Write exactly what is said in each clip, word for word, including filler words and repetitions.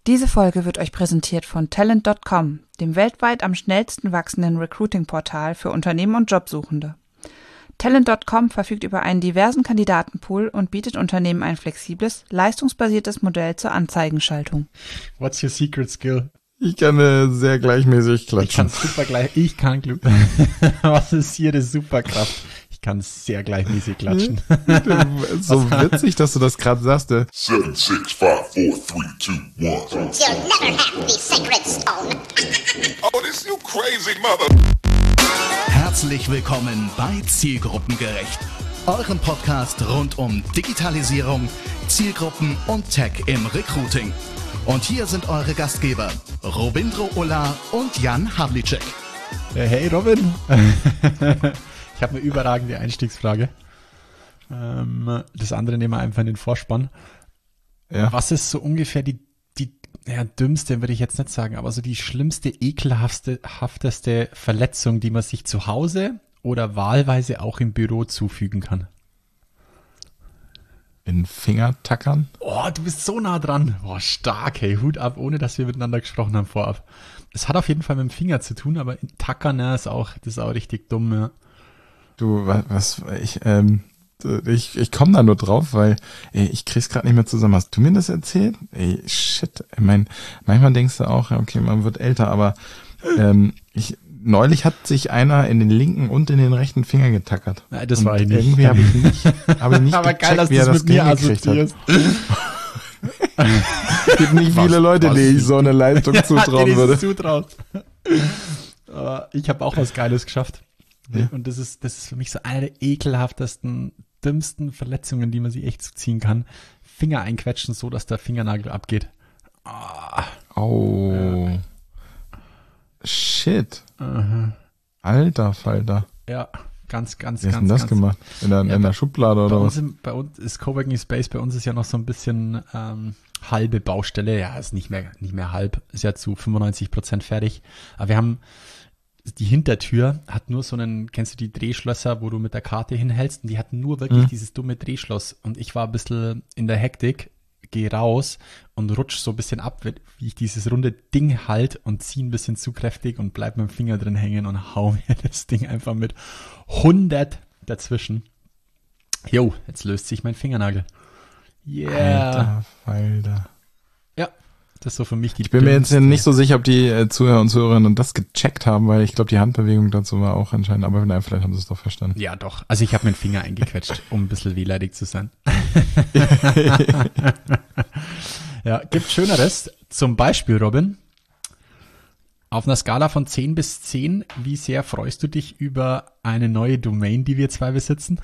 Diese Folge wird euch präsentiert von Talent Punkt com, dem weltweit am schnellsten wachsenden Recruiting-Portal für Unternehmen und Jobsuchende. Talent Punkt com verfügt über einen diversen Kandidatenpool und bietet Unternehmen ein flexibles, leistungsbasiertes Modell zur Anzeigenschaltung. What's your secret skill? Ich kann äh, sehr gleichmäßig klatschen. Ich kann super gleich, ich kann Glück. Was ist hier die Superkraft? Ich kann sehr gleichmäßig klatschen. So witzig, dass du das gerade sagst. Äh. seven, six, five, four, three, two, one. You'll never have the sacred stone. Oh, this you crazy mother. Herzlich willkommen bei Zielgruppengerecht, eurem Podcast rund um Digitalisierung, Zielgruppen und Tech im Recruiting. Und hier sind eure Gastgeber, Robindro Ulla und Jan Havlicek. Hey Robin. Ich habe eine überragende Einstiegsfrage. Ähm, das andere nehmen wir einfach in den Vorspann. Ja. Was ist so ungefähr die, die ja, dümmste, würde ich jetzt nicht sagen, aber so die schlimmste, ekelhafteste hafteste Verletzung, die man sich zu Hause oder wahlweise auch im Büro zufügen kann? In Fingertackern? Oh, du bist so nah dran. Boah, stark, hey, Hut ab, ohne dass wir miteinander gesprochen haben vorab. Es hat auf jeden Fall mit dem Finger zu tun, aber in Tackern, ne, ist auch, das ist auch richtig dumm, ja. Du, was, was ich, ähm, ich, ich komme da nur drauf, weil ey, ich krieg's gerade nicht mehr zusammen. Hast du mir das erzählt? Ey, shit. Ich mein, manchmal denkst du auch, okay, man wird älter, aber ähm, ich, neulich hat sich einer in den linken und in den rechten Finger getackert. Nein, das und war ich nicht. Irgendwie habe ich nicht, hab ich nicht aber gecheckt, geil, dass wie er du das mit mir hingekriegt assoziierst. hat. Es gibt nicht viele Was- Leute, was- denen ich so eine Leistung zutrauen denen würde. ich zutraut. Aber ich habe auch was Geiles geschafft. Ja. Und das ist, das ist für mich so eine der ekelhaftesten, dümmsten Verletzungen, die man sich echt zuziehen kann. Finger einquetschen, so dass der Fingernagel abgeht. Ah. Oh. Shit. Aha. Alter Falter. Ja, ganz, ganz, Wie hast du ganz, denn das ganz. gemacht? In der, Ja, in der bei- Schublade Bei oder uns, was? im, bei uns ist Coworking Space, bei uns ist ja noch so ein bisschen ähm, halbe Baustelle. Ja, ist nicht mehr, nicht mehr halb, ist ja zu fünfundneunzig Prozent fertig. Aber wir haben, die Hintertür hat nur so einen, kennst du die Drehschlösser, wo du mit der Karte hinhältst? Und die hat nur wirklich Mhm. dieses dumme Drehschloss. Und ich war ein bisschen in der Hektik, gehe raus und rutsch so ein bisschen ab, wie ich dieses runde Ding halt und ziehe ein bisschen zu kräftig und bleib mit dem Finger drin hängen und hau mir das Ding einfach mit hundert dazwischen. Jo, jetzt löst sich mein Fingernagel. Yeah. Alter Falter. Ja, das ist so für mich die Ich bin mir jetzt dümmste- nicht so sicher, ob die äh, Zuhörer und Zuhörerinnen das gecheckt haben, weil ich glaube, die Handbewegung dazu war auch anscheinend, aber nein, vielleicht haben sie es doch verstanden. Ja, doch. Also ich habe mir den Finger eingequetscht, um ein bisschen wehleidig zu sein. Ja, gibt Schöneres. Zum Beispiel, Robin, auf einer Skala von zehn bis zehn, wie sehr freust du dich über eine neue Domain, die wir zwei besitzen?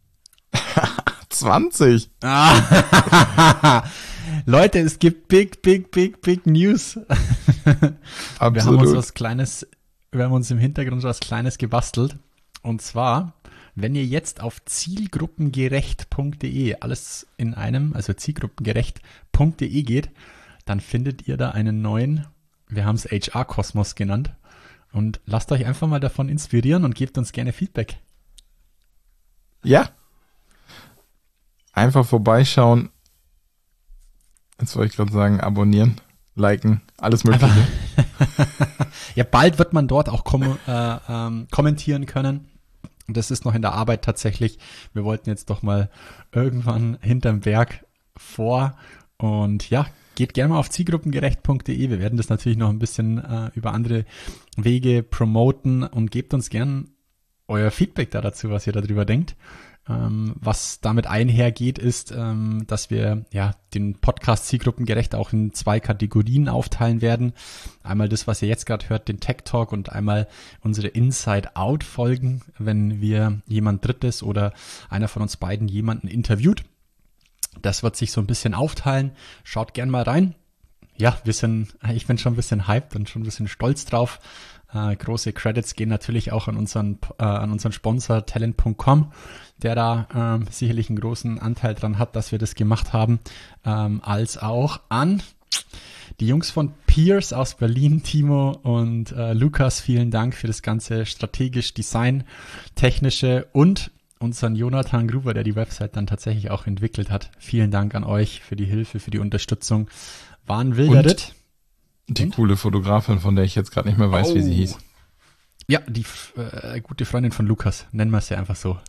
zwanzig. Ah. Leute, es gibt big, big, big, big News. Wir haben uns Absolut. was Kleines, wir haben uns im Hintergrund was Kleines gebastelt. Und zwar, wenn ihr jetzt auf zielgruppengerecht punkt de, alles in einem, also zielgruppengerecht punkt de geht, dann findet ihr da einen neuen, wir haben es H R-Kosmos genannt. Und lasst euch einfach mal davon inspirieren und gebt uns gerne Feedback. Ja. Einfach vorbeischauen. Jetzt wollte ich gerade sagen, abonnieren, liken, alles mögliche. Ja, bald wird man dort auch kom äh, ähm, kommentieren können. Und das ist noch in der Arbeit tatsächlich. Wir wollten jetzt doch mal irgendwann hinterm Berg vor. Und ja, geht gerne mal auf zielgruppengerecht punkt de. Wir werden das natürlich noch ein bisschen äh, über andere Wege promoten und gebt uns gern euer Feedback da dazu, was ihr darüber denkt. Ähm, was damit einhergeht, ist, ähm, dass wir ja den Podcast Zielgruppengerecht auch in zwei Kategorien aufteilen werden. Einmal das, was ihr jetzt gerade hört, den Tech Talk, und einmal unsere Inside-Out-Folgen, wenn wir jemand Drittes oder einer von uns beiden jemanden interviewt. Das wird sich so ein bisschen aufteilen. Schaut gern mal rein. Ja, wir sind, ich bin schon ein bisschen hyped und schon ein bisschen stolz drauf. Äh, große Credits gehen natürlich auch an unseren, äh, an unseren Sponsor Talent Punkt com, der da ähm, sicherlich einen großen Anteil dran hat, dass wir das gemacht haben, ähm, als auch an die Jungs von Pierce aus Berlin, Timo und äh, Lukas. Vielen Dank für das ganze strategisch Design, technische und unseren Jonathan Gruber, der die Website dann tatsächlich auch entwickelt hat. Vielen Dank an euch für die Hilfe, für die Unterstützung. War ein wilder Und? Ritt. Die Und? coole Fotografin, von der ich jetzt gerade nicht mehr weiß, Oh. wie sie hieß. Ja, die äh, gute Freundin von Lukas. Nennen wir es ja einfach so.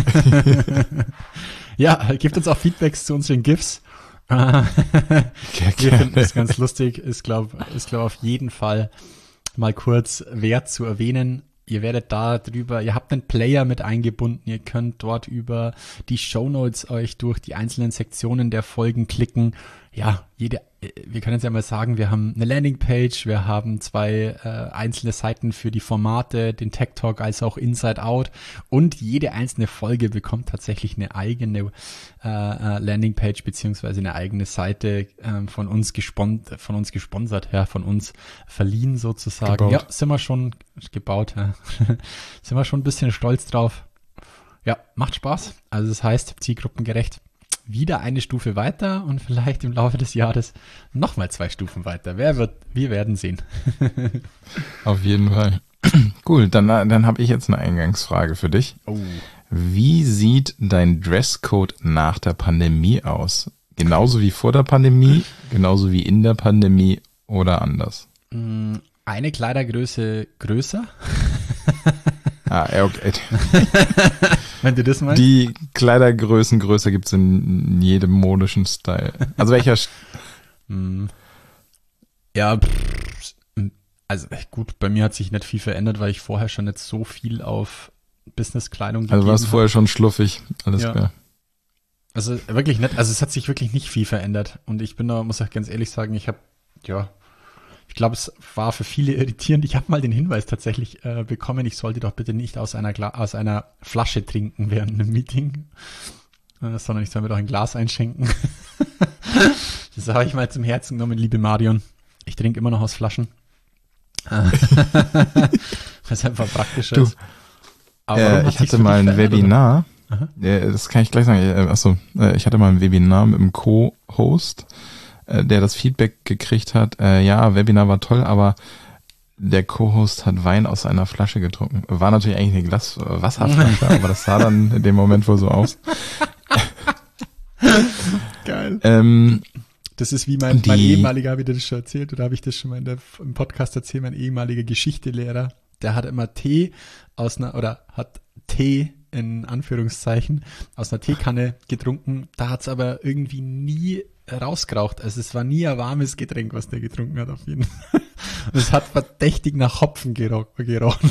Ja, gebt uns auch Feedbacks zu unseren GIFs. Äh, Ja, Wir gerne. finden es ganz lustig. Ist, glaube ist, glaub, auf jeden Fall mal kurz wert zu erwähnen. Ihr werdet da drüber, ihr habt einen Player mit eingebunden, ihr könnt dort über die Shownotes euch durch die einzelnen Sektionen der Folgen klicken. Ja, jede, wir können jetzt ja mal sagen, wir haben eine Landingpage, wir haben zwei äh, einzelne Seiten für die Formate, den Tech Talk als auch Inside Out, und jede einzelne Folge bekommt tatsächlich eine eigene äh, äh, Landingpage beziehungsweise eine eigene Seite äh, von uns gesponsert, von uns gesponsert, ja, von uns verliehen sozusagen. Gebaut. Ja, sind wir schon gebaut, ja. Sind wir schon ein bisschen stolz drauf. Ja, macht Spaß. Also das heißt, zielgruppengerecht wieder eine Stufe weiter und vielleicht im Laufe des Jahres nochmal zwei Stufen weiter. Wer wird, wir werden sehen. Auf jeden Fall. Cool, dann, dann habe ich jetzt eine Eingangsfrage für dich. Oh. Wie sieht dein Dresscode nach der Pandemie aus? Genauso wie vor der Pandemie, genauso wie in der Pandemie oder anders? Eine Kleidergröße größer. Ah, ja, okay. Wenn du das meinst. Die Kleidergrößen größer gibt's in jedem modischen Style. Also welcher? St- Ja, pff, also gut, bei mir hat sich nicht viel verändert, weil ich vorher schon nicht so viel auf Businesskleidung gegeben Also warst habe. vorher schon schluffig, alles Ja. klar. Also wirklich nicht, also es hat sich wirklich nicht viel verändert. Und ich bin da, muss auch ganz ehrlich sagen, ich habe, ja, ich glaube, es war für viele irritierend. Ich habe mal den Hinweis tatsächlich äh, bekommen, ich sollte doch bitte nicht aus einer, Gla- aus einer Flasche trinken während einem Meeting, äh, sondern ich soll mir doch ein Glas einschenken. Das habe ich mal zum Herzen genommen, liebe Marion. Ich trinke immer noch aus Flaschen. Was einfach praktischer Du, ist. Aber warum Äh, hat ich sich's hatte für mal dich ein verändert, oder? Webinar, Aha. äh, das kann ich gleich sagen, äh, achso, äh, ich hatte mal ein Webinar mit einem Co-Host, äh, der das Feedback gekriegt hat, äh, ja, Webinar war toll, aber der Co-Host hat Wein aus einer Flasche getrunken. War natürlich eigentlich eine Glas äh, Wasserflasche, aber das sah dann in dem Moment wohl so aus. Geil. Ähm, Das ist wie mein, Die- mein ehemaliger, habe ich dir das schon erzählt, oder habe ich das schon mal in der, im Podcast erzählt, mein ehemaliger Geschichtelehrer, der hat immer Tee aus einer, oder hat Tee in Anführungszeichen aus einer Teekanne getrunken, da hat es aber irgendwie nie rausgeraucht. Also es war nie ein warmes Getränk, was der getrunken hat, auf jeden Fall. Und es hat verdächtig nach Hopfen gero- gerochen.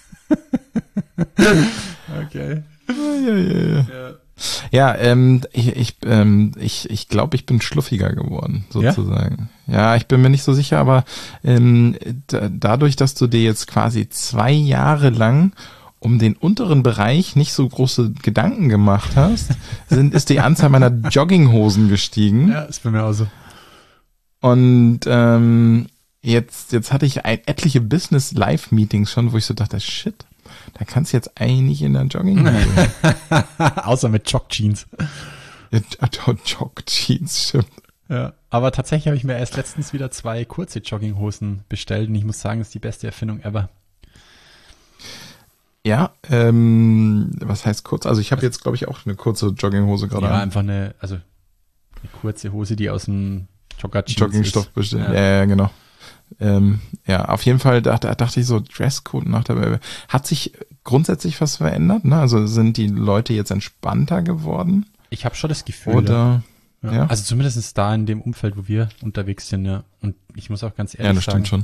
Okay. ja, ja, ja. Ja, ähm, ich, ich, ähm, ich, ich glaube, ich bin schluffiger geworden, sozusagen. Ja, ich bin mir nicht so sicher, aber ähm, da, dadurch, dass du dir jetzt quasi zwei Jahre lang um den unteren Bereich nicht so große Gedanken gemacht hast, sind, ist die Anzahl meiner Jogginghosen gestiegen. Ja, ist bei mir auch so. Und ähm, jetzt, jetzt hatte ich ein, etliche Business-Live-Meetings schon, wo ich so dachte, shit, da kannst du jetzt eigentlich nicht in der Jogginghose. Außer mit Jog-Jeans. Ja, Jog-Jeans, stimmt. Ja, aber tatsächlich habe ich mir erst letztens wieder zwei kurze Jogginghosen bestellt und ich muss sagen, das ist die beste Erfindung ever. Ja, ähm, was heißt kurz? Also ich habe jetzt, glaube ich, auch eine kurze Jogginghose gerade Ja, an. einfach eine, also eine kurze Hose, die aus dem Jogger-Jeans Joggingstoff ist. bestellt. Ja. Ja, ja, genau. Ähm, ja, auf jeden Fall dachte, dachte ich so, Dresscode nach der, hat sich grundsätzlich was verändert? Ne? Also sind die Leute jetzt entspannter geworden? Ich habe schon das Gefühl. Oder? ja. ja? Also zumindest da in dem Umfeld, wo wir unterwegs sind, ja. Und ich muss auch ganz ehrlich Ja, das sagen, stimmt schon.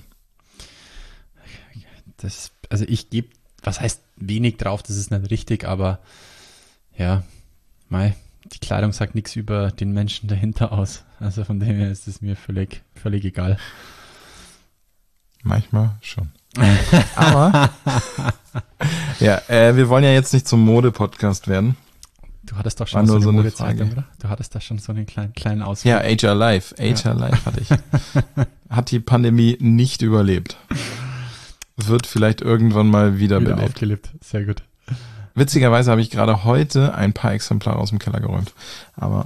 das, also ich gebe, was heißt wenig drauf, das ist nicht richtig, aber ja, mei, die Kleidung sagt nichts über den Menschen dahinter aus. Also von dem her ist es mir völlig, völlig egal. Manchmal schon. Aber ja, äh, wir wollen ja jetzt nicht zum Mode-Podcast werden. Du hattest doch War schon so nur eine so eine Modezeitung, Frage. oder? Du hattest da schon so einen kleinen, kleinen Ausflug. Ja, H R Life. H R Life hatte ich. Hat die Pandemie nicht überlebt. Wird vielleicht irgendwann mal wieder wiederbelebt. aufgelebt. Sehr gut. Witzigerweise habe ich gerade heute ein paar Exemplare aus dem Keller geräumt. Aber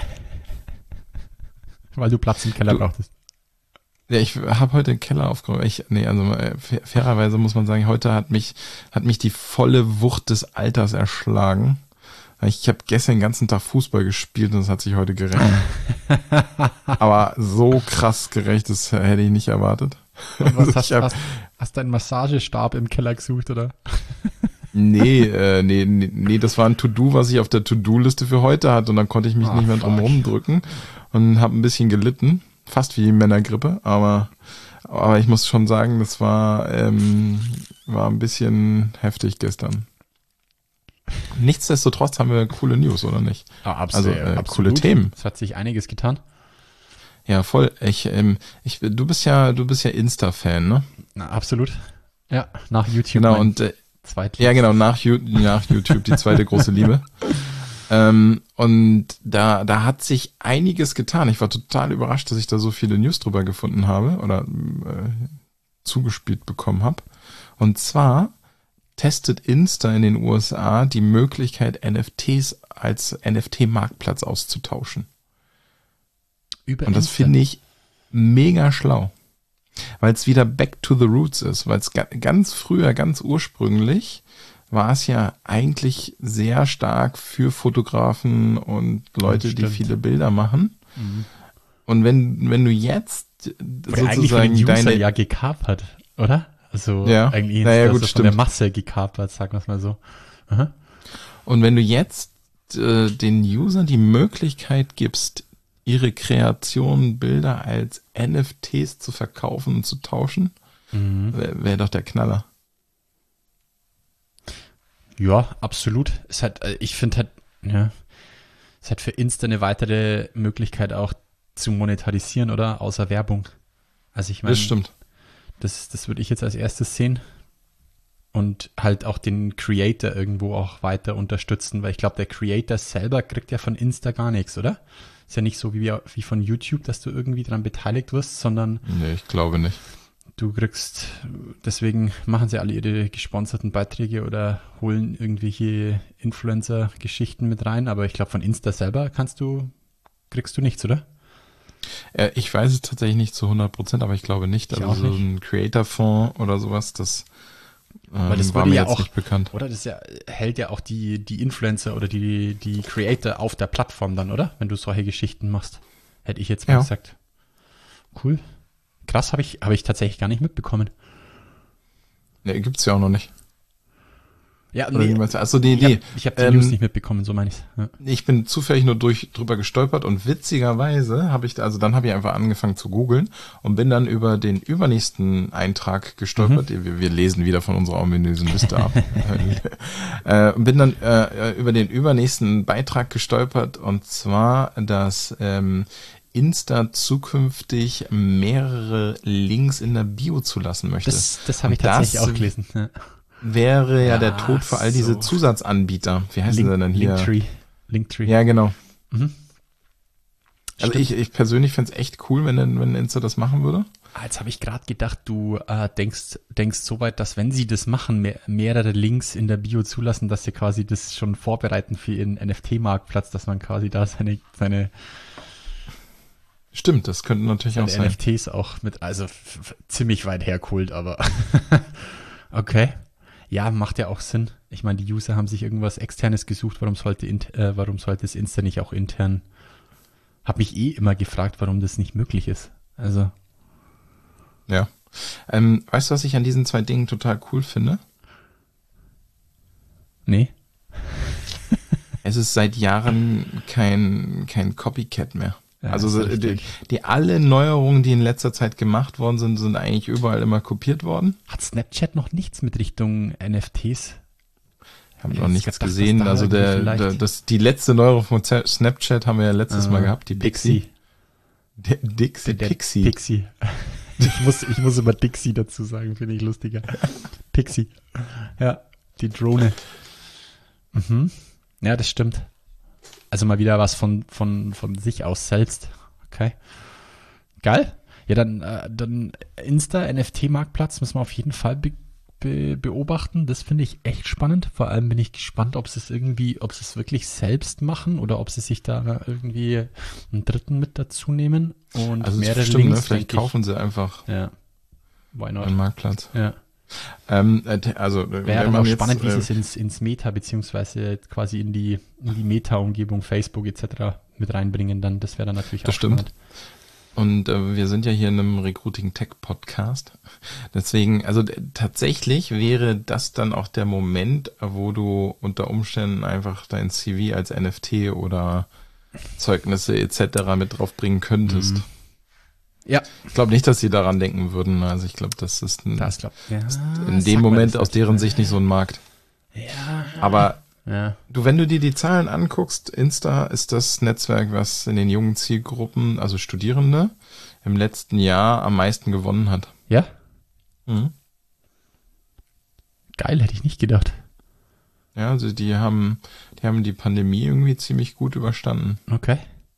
Weil du Platz im Keller Du- brauchtest. ja, ich habe heute den Keller aufgeräumt. Ich, nee, also äh, fair- fairerweise muss man sagen, heute hat mich hat mich die volle Wucht des Alters erschlagen. Ich habe gestern den ganzen Tag Fußball gespielt und es hat sich heute gerecht. Aber so krass gerecht, das hätte ich nicht erwartet. Und was Also hast, ich hab, hast, hast du einen Massagestab im Keller gesucht, oder? nee, äh, nee, nee, nee, das war ein To-Do, was ich auf der To-Do-Liste für heute hatte und dann konnte ich mich Ah, nicht mehr drum fuck. rumdrücken und habe ein bisschen gelitten. Fast wie die Männergrippe, aber, aber ich muss schon sagen, das war, ähm, war ein bisschen heftig gestern. Nichtsdestotrotz haben wir coole News, oder nicht? Ah, Also, äh, coole Themen. Es hat sich einiges getan. Ja, voll. Ich, ähm, ich, du bist ja, du bist ja Insta-Fan, ne? Na, absolut. Ja, nach YouTube. Genau, mein und äh, Zweitliebstes. ja, genau, nach, Ju- nach YouTube, die zweite große Liebe. Ähm, und da, da hat sich einiges getan. Ich war total überrascht, dass ich da so viele News drüber gefunden habe oder äh, zugespielt bekommen habe. Und zwar testet Insta in den U S A die Möglichkeit, N F Ts als N F T-Marktplatz auszutauschen. Über Und das Insta. finde ich mega schlau. Weil es wieder back to the roots ist. Weil es ga- ganz früher, ganz ursprünglich war es ja eigentlich sehr stark für Fotografen und Leute, die Stimmt. viele Bilder machen. Mhm. Und wenn, wenn du jetzt Oder eigentlich von den sozusagen User deine, ja gekapert, oder? Also Ja. eigentlich Naja, ist gut, das von der stimmt. Masse gekapert, sagen wir es mal so. Aha. und wenn du jetzt äh, den Usern die Möglichkeit gibst, ihre Kreationen, Bilder als N F Ts zu verkaufen und zu tauschen, Mhm. wäre wär doch der Knaller. Ja, absolut. Es hat, äh, ich finde halt, ja, es hat für Insta eine weitere Möglichkeit auch zu monetarisieren, oder? Außer Werbung. Also ich meine, Das stimmt. das, das würde ich jetzt als erstes sehen. Und halt auch den Creator irgendwo auch weiter unterstützen, weil ich glaube, der Creator selber kriegt ja von Insta gar nichts, oder? Ist ja nicht so wie, wie von YouTube, dass du irgendwie daran beteiligt wirst, sondern Nee, ich glaube nicht. du kriegst, deswegen machen sie alle ihre gesponserten Beiträge oder holen irgendwelche Influencer-Geschichten mit rein, aber ich glaube, von Insta selber kannst du, kriegst du nichts, oder? Äh, ich weiß es tatsächlich nicht zu hundert Prozent, aber ich glaube nicht. Ich Also auch so nicht. ein Creator-Fonds oder sowas, das, ähm, Weil das war würde mir ja jetzt auch, nicht bekannt. oder? Das ja, hält ja auch die, die Influencer oder die, die Creator auf der Plattform dann, oder? Wenn du solche Geschichten machst. Hätte ich jetzt mal Ja. gesagt. Cool. Krass, habe ich, habe ich tatsächlich gar nicht mitbekommen. Nee, gibt's ja auch noch nicht. Ja, Oder wie meinst du? Also die ich habe Idee. ich hab die Ähm, News nicht mitbekommen, so meine ich's. Ja. Ich bin zufällig nur durch drüber gestolpert und witzigerweise habe ich, da- also dann habe ich einfach angefangen zu googeln und bin dann über den übernächsten Eintrag gestolpert. Mhm. Wir, wir lesen wieder von unserer ominösen Liste ab. äh, und bin dann äh, über den übernächsten Beitrag gestolpert und zwar, dass ähm, Insta zukünftig mehrere Links in der Bio zulassen möchte. Das, das habe ich Und tatsächlich das auch gelesen. Ja. wäre ja, Ja, der Tod für all diese so. Zusatzanbieter. Wie heißen sie denn hier? Linktree. Linktree. Ja, genau. Mhm. Also Stimmt. ich, ich persönlich fände es echt cool, wenn, denn- wenn Insta das machen würde. Ah, jetzt habe ich gerade gedacht, du äh, denkst, denkst so weit, dass wenn sie das machen, mehr, mehrere Links in der Bio zulassen, dass sie quasi das schon vorbereiten für ihren N F T-Marktplatz, dass man quasi da seine, seine, Stimmt, das könnte natürlich seine auch sein. N F Ts auch mit, also f- f- ziemlich weit hergeholt, aber okay. Ja, macht ja auch Sinn. Ich meine, die User haben sich irgendwas Externes gesucht, warum sollte, int- äh, warum sollte es Insta nicht auch intern? Hab mich eh immer gefragt, warum das nicht möglich ist. Also, Ja. Ähm, weißt du, was ich an diesen zwei Dingen total cool finde? nee. Es ist seit Jahren kein, kein Copycat mehr. Ja, also ist so, die, richtig. die alle Neuerungen, die in letzter Zeit gemacht worden sind, sind eigentlich überall immer kopiert worden. Hat Snapchat noch nichts mit Richtung N F Ts? Ich habe Jetzt noch nichts gedacht, dass gesehen. da Also irgendwie der, vielleicht- der das, die letzte Neuerung von Z- Snapchat haben wir ja letztes Äh, Mal gehabt, die Pixie. Der Dixie, Der Pixie. Pixie. Ich muss, ich muss immer Dixie dazu sagen, finde ich lustiger. Pixie. Ja, die Drohne. Mhm. Ja, das stimmt. Also mal wieder was von, von, von sich aus selbst. Okay. Geil. Ja, dann, äh, dann Insta, N F T-Marktplatz müssen wir auf jeden Fall be be beobachten. Das finde ich echt spannend. Vor allem bin ich gespannt, ob sie es irgendwie, ob sie es wirklich selbst machen oder ob sie sich da irgendwie einen Dritten mit dazu nehmen und Also mehrere stimmt, ne? Links. Vielleicht denke ich. kaufen sie einfach Ja. Why not? einen Marktplatz. Ja. Ähm, also wäre dann auch spannend, wie sie es ins, ins Meta, beziehungsweise quasi in die, in die Meta-Umgebung, Facebook et cetera mit reinbringen, dann das wäre dann natürlich das auch stimmt. spannend. Und äh, wir sind ja hier in einem Recruiting-Tech-Podcast. Deswegen, also d- tatsächlich wäre das dann auch der Moment, wo du unter Umständen einfach dein C V als N F T oder Zeugnisse et cetera mit draufbringen könntest. Mhm. Ja. Ich glaube nicht, dass sie daran denken würden. Also ich glaube, das ist ein, Das glaub, ja, in dem Moment aus deren Sicht nicht so ein Markt. Ja. Aber Ja. du, wenn du dir die Zahlen anguckst, Insta ist das Netzwerk, was in den jungen Zielgruppen, also Studierende, im letzten Jahr am meisten gewonnen hat. Ja? Mhm. Geil, hätte ich nicht gedacht. Ja, also die haben, die haben die Pandemie irgendwie ziemlich gut überstanden. Okay.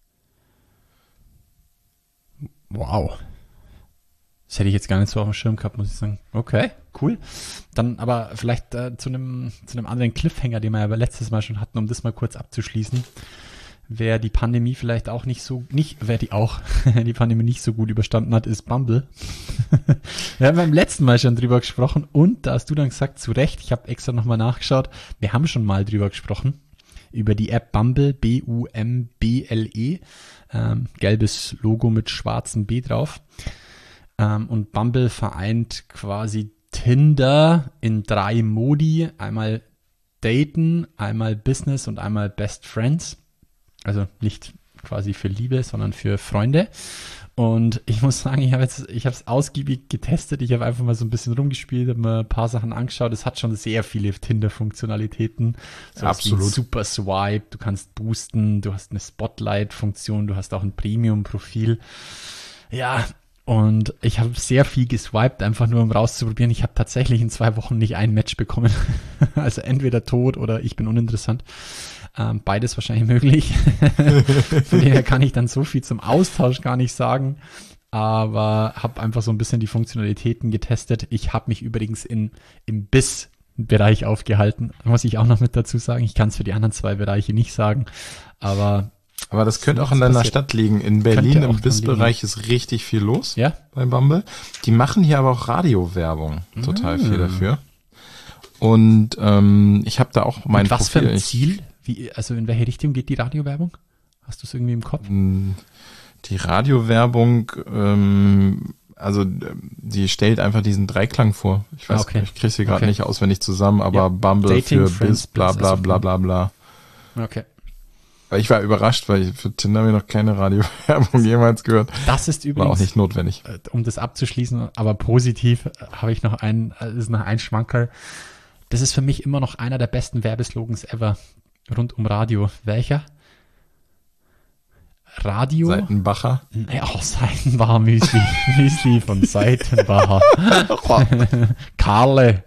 Wow. Das hätte ich jetzt gar nicht so auf dem Schirm gehabt, muss ich sagen. Okay, cool. Dann aber vielleicht äh, zu einem zu einem anderen Cliffhanger, den wir ja letztes Mal schon hatten, um das mal kurz abzuschließen. Wer die Pandemie vielleicht auch nicht so, nicht, wer die auch die Pandemie nicht so gut überstanden hat, ist Bumble. Wir haben beim letzten Mal schon drüber gesprochen und da hast du dann gesagt, zu Recht, ich habe extra nochmal nachgeschaut, wir haben schon mal drüber gesprochen, über die App Bumble, B U M B L E, ähm, gelbes Logo mit schwarzem B drauf. Ähm, und Bumble vereint quasi Tinder in drei Modi, einmal Daten, einmal Business und einmal Best Friends. Also nicht quasi für Liebe, sondern für Freunde. Und ich muss sagen, ich habe jetzt, ich habe es ausgiebig getestet. Ich habe einfach mal so ein bisschen rumgespielt, habe mir ein paar Sachen angeschaut. Es hat schon sehr viele Tinder-Funktionalitäten. So Absolut. Super Swipe, du kannst boosten, du hast eine Spotlight-Funktion, du hast auch ein Premium-Profil. Ja, und ich habe sehr viel geswiped, einfach nur um rauszuprobieren. Ich habe tatsächlich in zwei Wochen nicht ein Match bekommen. Also entweder tot oder ich bin uninteressant. Ähm, beides wahrscheinlich möglich. Von daher kann ich dann so viel zum Austausch gar nicht sagen. Aber habe einfach so ein bisschen die Funktionalitäten getestet. Ich habe mich übrigens in, im Biss-Bereich aufgehalten. Muss ich auch noch mit dazu sagen. Ich kann es für die anderen zwei Bereiche nicht sagen. Aber Aber das könnte auch in deiner passiert. Stadt liegen. In Berlin Könnte auch im dran Biss-Bereich ist richtig viel los ja, bei Bumble. Die machen hier aber auch Radiowerbung. Total viel dafür. Und ähm, ich habe da auch mein mit was für Profil. ein Ich- Ziel? Wie, also in welche Richtung geht die Radiowerbung? Hast du es irgendwie im Kopf? Die Radiowerbung, ähm, also die stellt einfach diesen Dreiklang vor. Ich weiß, Ah, okay. ich kriege sie gerade Okay. nicht auswendig zusammen, aber Ja. Bumble Dating, für Friends, Biss, bla Biss, bla also bla bla bla. Okay. Weil ich war überrascht, weil ich, für Tinder habe ich noch keine Radiowerbung jemals gehört. Das ist War übrigens, auch nicht notwendig. äh, um das abzuschließen, aber positiv äh, habe ich noch ein, äh, ist noch ein Schmankerl. Das ist für mich immer noch einer der besten Werbeslogans ever rund um Radio. Welcher? Radio? Seitenbacher. Ja, auch Seitenbacher Müsli. Müsli von Seitenbacher. Karle.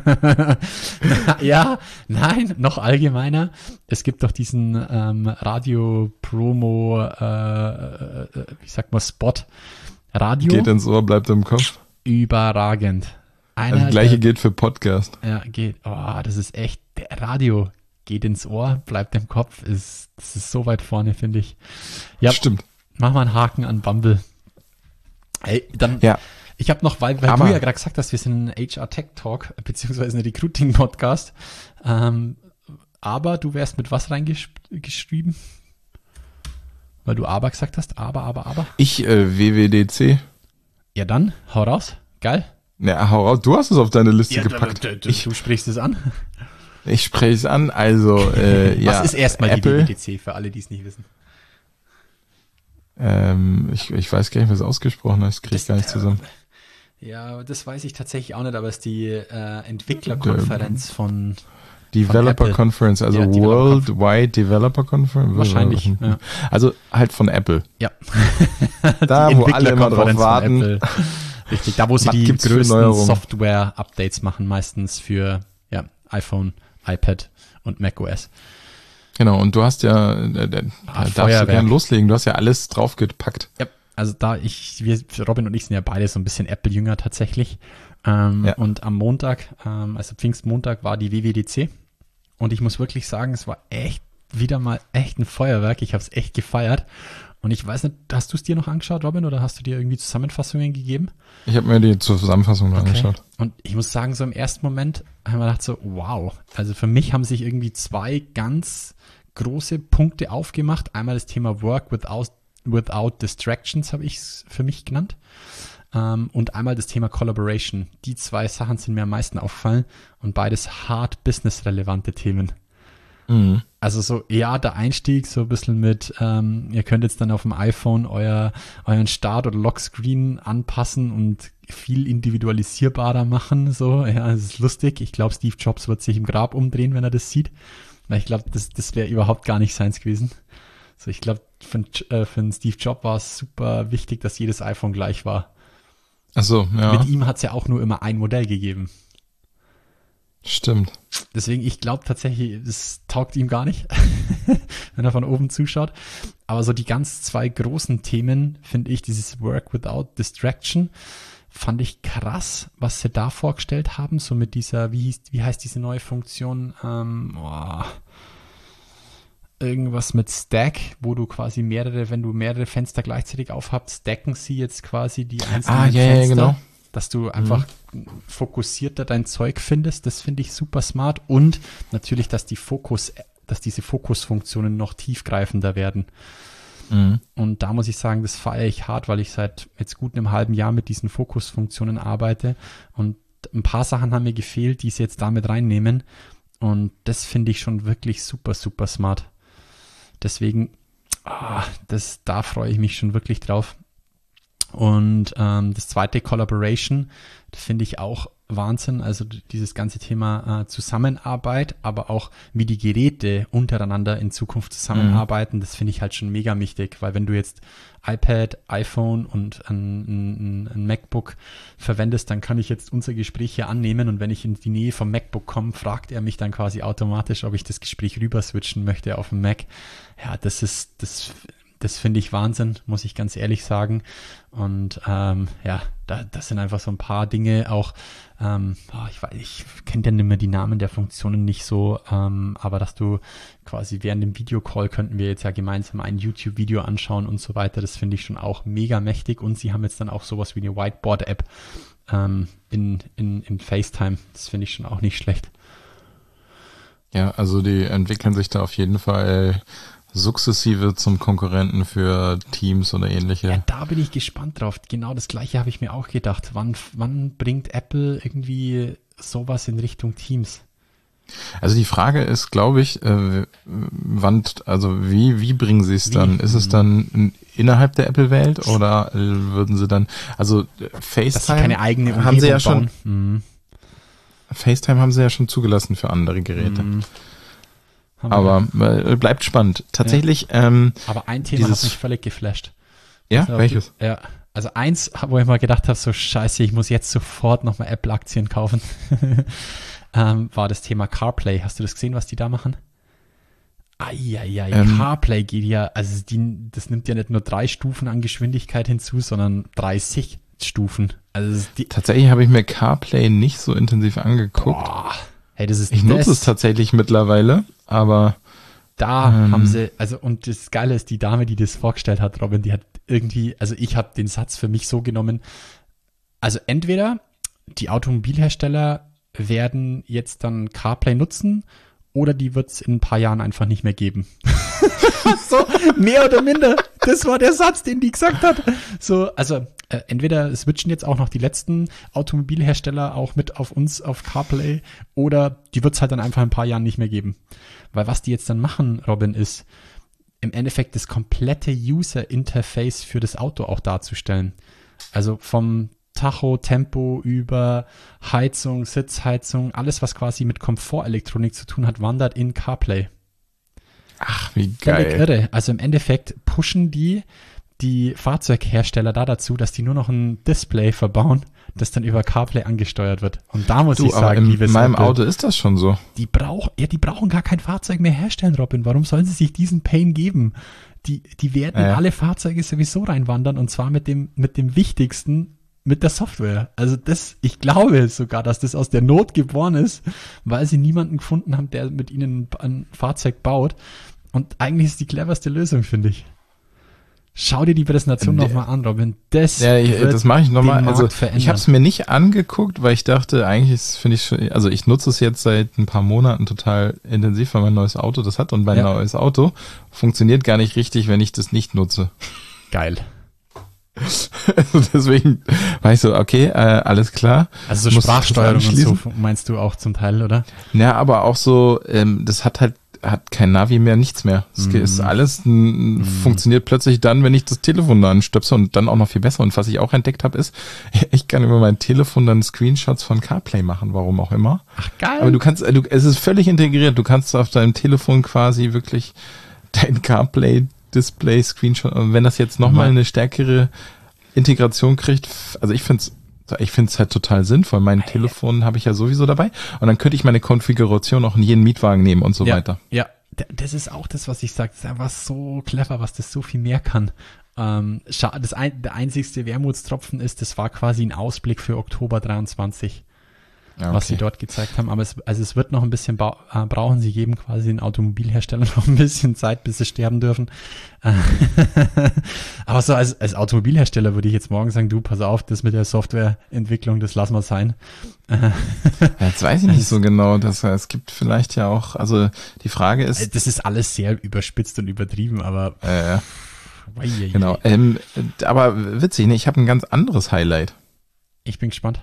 Ja, nein, noch allgemeiner. Es gibt doch diesen ähm, Radio-Promo, äh, äh, wie sagt man, Spot. Radio, Geht ins Ohr, bleibt im Kopf. überragend. Einer Das gleiche der, gilt für Podcast. ja, geht, oh, das ist echt, der Radio geht ins Ohr, bleibt im Kopf, ist, das ist so weit vorne, finde ich. Ja, Stimmt. mach mal einen Haken an Bumble. Ey, dann, Ja. ich habe noch, weil, weil Aber- du ja gerade gesagt hast, wir sind ein H R Tech Talk, beziehungsweise ein Recruiting Podcast, ähm, aber du wärst mit was reingeschrieben? Weil du aber gesagt hast, aber, aber, aber. Ich, äh, W W D C. Ja dann, hau raus, geil. Na, hau raus. Du hast es auf deine Liste Ja, gepackt. du, du, Ich, du sprichst es an. ich spreche es an. Also, äh, ja. Was ist erstmal die Apple? W W D C für alle, die es nicht wissen? Ähm, ich, ich weiß gar nicht, was ausgesprochen ist. Kriege ich Das- gar nicht zusammen. Ja, das weiß ich tatsächlich auch nicht, aber es ist die äh, Entwicklerkonferenz von Developer Apple. Conference, also Ja, Developer Worldwide Developer Conference. Wahrscheinlich, ja. Also halt von Apple. Ja. Da, Die wo alle immer drauf Entwicklerkonferenz von warten. Apple. Richtig, da wo sie Was die gibt's für größten Neuerungen? Software-Updates machen, meistens für ja, iPhone, iPad und macOS. Genau, und du hast ja, äh, äh, da darfst du Feuerwerk. gern loslegen. Du hast ja alles draufgepackt. Ja, also da ich, wir, Robin und ich sind ja beide so ein bisschen Apple-Jünger tatsächlich. Ähm, Ja. Und am Montag, ähm, also Pfingstmontag, war die W W D C. Und ich muss wirklich sagen, es war echt wieder mal echt ein Feuerwerk. Ich habe es echt gefeiert. Und ich weiß nicht, hast du es dir noch angeschaut, Robin, oder hast du dir irgendwie Zusammenfassungen gegeben? Ich habe mir die Zusammenfassung okay. angeschaut. Und ich muss sagen, so im ersten Moment haben wir gedacht so, wow. Also für mich haben sich irgendwie zwei ganz große Punkte aufgemacht. Einmal das Thema Work without, without Distractions, habe ich es für mich genannt. Um, und einmal das Thema Collaboration. Die zwei Sachen sind mir am meisten aufgefallen und beides hart business-relevante Themen. Mhm. Also so, ja, der Einstieg so ein bisschen mit, ähm, ihr könnt jetzt dann auf dem iPhone euer, euren Start- oder Lockscreen anpassen und viel individualisierbarer machen, so, ja, das ist lustig. Ich glaube, Steve Jobs wird sich im Grab umdrehen, wenn er das sieht, weil ich glaube, das, das wäre überhaupt gar nicht seins gewesen. So, ich glaube, für, äh, für einen Steve Jobs war es super wichtig, dass jedes iPhone gleich war. Ach so, ja. Mit ihm hat es ja auch nur immer ein Modell gegeben. Stimmt. Deswegen, ich glaube tatsächlich, es taugt ihm gar nicht, wenn er von oben zuschaut. Aber so die ganz zwei großen Themen, finde ich, dieses Work without Distraction, fand ich krass, was sie da vorgestellt haben. So mit dieser, wie hieß, wie heißt diese neue Funktion? Ähm, oh, irgendwas mit Stack, wo du quasi mehrere, wenn du mehrere Fenster gleichzeitig aufhabt, stacken sie jetzt quasi die einzelnen ah, ja, Fenster. Ja, genau. Dass du einfach mhm. fokussierter dein Zeug findest, das finde ich super smart. Und natürlich, dass die Fokus, dass diese Fokusfunktionen noch tiefgreifender werden. Mhm. Und da muss ich sagen, das feiere ich hart, weil ich seit jetzt gut einem halben Jahr mit diesen Fokusfunktionen arbeite. Und ein paar Sachen haben mir gefehlt, die sie jetzt damit reinnehmen. Und das finde ich schon wirklich super, super smart. Deswegen, ah, das, da freue ich mich schon wirklich drauf. Und ähm, das zweite, Collaboration, das finde ich auch Wahnsinn. Also dieses ganze Thema äh, Zusammenarbeit, aber auch wie die Geräte untereinander in Zukunft zusammenarbeiten, mhm. das finde ich halt schon mega wichtig, weil wenn du jetzt iPad, iPhone und ein, ein, ein MacBook verwendest, dann kann ich jetzt unser Gespräch hier annehmen und wenn ich in die Nähe vom MacBook komme, fragt er mich dann quasi automatisch, ob ich das Gespräch rüber switchen möchte auf den Mac. Ja, das ist, das Das finde ich Wahnsinn, muss ich ganz ehrlich sagen. Und ähm, ja, da, das sind einfach so ein paar Dinge auch, ähm, oh, ich weiß, ich kenne ja nicht mehr die Namen der Funktionen nicht so, ähm, aber dass du quasi während dem Videocall könnten wir jetzt ja gemeinsam ein YouTube-Video anschauen und so weiter, das finde ich schon auch mega mächtig. Und sie haben jetzt dann auch sowas wie eine Whiteboard-App ähm, in, in, in FaceTime. Das finde ich schon auch nicht schlecht. Ja, also die entwickeln sich da auf jeden Fall sukzessive zum Konkurrenten für Teams oder ähnliche. Ja, da bin ich gespannt drauf. Genau das Gleiche habe ich mir auch gedacht. Wann, wann bringt Apple irgendwie sowas in Richtung Teams? Also die Frage ist, glaube ich, äh, wann, also wie, wie bringen sie es dann? Ist es dann innerhalb der Apple-Welt oder würden sie dann, also FaceTime Dass sie keine eigene Umgebung haben sie ja schon, mhm. FaceTime haben sie ja schon zugelassen für andere Geräte. Mhm. Aber äh, bleibt spannend. Tatsächlich. Ja. Ähm, Aber ein Thema hat mich völlig geflasht. Ja, also, welches? Ja, also eins, wo ich mal gedacht habe, so scheiße, ich muss jetzt sofort nochmal Apple-Aktien kaufen, ähm, war das Thema CarPlay. Hast du das gesehen, was die da machen? Eieiei, ähm, CarPlay geht ja, also die, das nimmt ja nicht nur drei Stufen an Geschwindigkeit hinzu, sondern dreißig Stufen. Also die, tatsächlich habe ich mir CarPlay nicht so intensiv angeguckt. Boah. Hey, das ist ich das. nutze es tatsächlich mittlerweile, aber da ähm, haben sie, also und das Geile ist, die Dame, die das vorgestellt hat, Robin, die hat irgendwie, also ich habe den Satz für mich so genommen, also entweder die Automobilhersteller werden jetzt dann CarPlay nutzen oder die wird es in ein paar Jahren einfach nicht mehr geben. So, mehr oder minder. Das war der Satz, den die gesagt hat. So, also äh, entweder switchen jetzt auch noch die letzten Automobilhersteller auch mit auf uns auf CarPlay oder die wird es halt dann einfach in ein paar Jahren nicht mehr geben. Weil was die jetzt dann machen, Robin, ist im Endeffekt das komplette User-Interface für das Auto auch darzustellen. Also vom Tacho, Tempo über Heizung, Sitzheizung, alles was quasi mit Komfortelektronik zu tun hat, wandert in CarPlay. Ach, wie geil. Völlig irre. Also im Endeffekt pushen die die Fahrzeughersteller da dazu, dass die nur noch ein Display verbauen, das dann über CarPlay angesteuert wird. Und da muss du, ich sagen, in meinem Apple, Auto ist das schon so. Die brauchen, ja, die brauchen gar kein Fahrzeug mehr herstellen, Robin. Warum sollen sie sich diesen Pain geben? Die, die werden ja, in ja. alle Fahrzeuge sowieso reinwandern und zwar mit dem, mit dem Wichtigsten, mit der Software. Also das, ich glaube sogar, dass das aus der Not geboren ist, weil sie niemanden gefunden haben, der mit ihnen ein Fahrzeug baut. Und eigentlich ist die cleverste Lösung, finde ich. Schau dir die Präsentation nochmal an, Robin. Das, Ja, ich, wird das mache ich nochmal. den Markt Also verändern. ich habe es mir nicht angeguckt, weil ich dachte, eigentlich finde ich schon, also ich nutze es jetzt seit ein paar Monaten total intensiv, weil mein neues Auto das hat und mein Ja. neues Auto funktioniert gar nicht richtig, wenn ich das nicht nutze. Geil. Also deswegen war ich so, okay, äh, alles klar. Also so Muss Sprachsteuerung das und so anschließen. meinst du auch zum Teil, oder? Ja, aber auch so, ähm, das hat halt hat kein Navi mehr, nichts mehr. Es Mm. ist alles m, Mm. funktioniert plötzlich dann, wenn ich das Telefon da anstöpsel und dann auch noch viel besser. Und was ich auch entdeckt habe, ist, ich kann über mein Telefon dann Screenshots von CarPlay machen, warum auch immer. Ach, geil. Aber du kannst, du, es ist völlig integriert. Du kannst auf deinem Telefon quasi wirklich dein CarPlay-Display Screenshot, und wenn das jetzt nochmal eine stärkere Integration kriegt, also ich finde es Ich finde es halt total sinnvoll. Mein Telefon habe ich ja sowieso dabei und dann könnte ich meine Konfiguration auch in jeden Mietwagen nehmen und so ja, weiter. Ja, D- das ist auch das, was ich sage. Das ist einfach so clever, was das so viel mehr kann. Ähm, scha- das ein, der einzigste Wermutstropfen ist, das war quasi ein Ausblick für Oktober dreiundzwanzig, Ja, was sie dort gezeigt haben. Aber es, also es wird noch ein bisschen bau- äh, brauchen. Sie geben quasi den Automobilherstellern noch ein bisschen Zeit, bis sie sterben dürfen. Äh, Aber so als, als Automobilhersteller würde ich jetzt morgen sagen, du, pass auf, das mit der Softwareentwicklung, das lassen wir sein. Ja, jetzt weiß ich nicht so genau. Das, es gibt vielleicht ja auch, also die Frage ist, Das ist alles sehr überspitzt und übertrieben, aber äh, Eieiei. genau. Ähm, aber witzig, ne? Ich habe ein ganz anderes Highlight. Ich bin gespannt.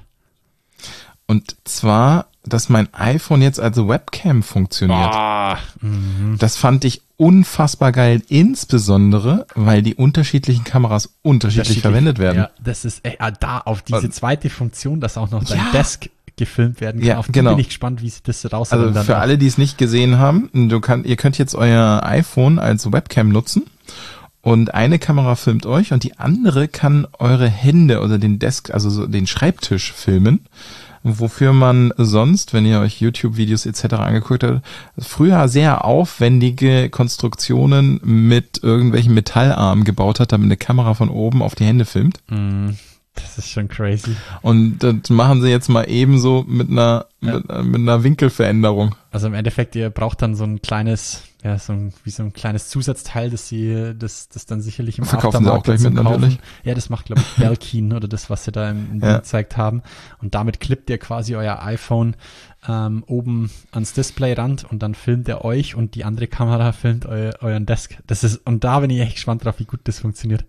Und zwar, dass mein iPhone jetzt als Webcam funktioniert. Ah, mhm. Das fand ich unfassbar geil, insbesondere, weil die unterschiedlichen Kameras unterschiedlich verwendet werden. Ja, das ist äh, ah, da auf diese Und- zweite Funktion, dass auch noch dein Ja. Desk gefilmt werden kann. Ja, auf die genau. bin ich gespannt, wie sie das raus Also dann für auch. alle, die es nicht gesehen haben, du kann, ihr könnt jetzt euer iPhone als Webcam nutzen und eine Kamera filmt euch und die andere kann eure Hände oder den Desk, also so den Schreibtisch filmen, wofür man sonst, wenn ihr euch YouTube-Videos et cetera angeguckt habt, früher sehr aufwendige Konstruktionen mit irgendwelchen Metallarmen gebaut hat, damit eine Kamera von oben auf die Hände filmt. Mm, das ist schon crazy. Und das machen sie jetzt mal ebenso mit einer, Ja. mit, mit einer Winkelveränderung. Also im Endeffekt, ihr braucht dann so ein kleines, ja, so ein, wie so ein kleines Zusatzteil, das sie, das, das dann sicherlich im Verkaufen sie auch gleich zum mit, Kaufen. natürlich. Ja, das macht, glaube ich, Belkin oder das, was sie da im, im Ja. gezeigt haben. Und damit klippt ihr quasi euer iPhone ähm, oben ans Displayrand und dann filmt er euch und die andere Kamera filmt eu, euren Desk. Das ist, und da bin ich echt gespannt drauf, wie gut das funktioniert.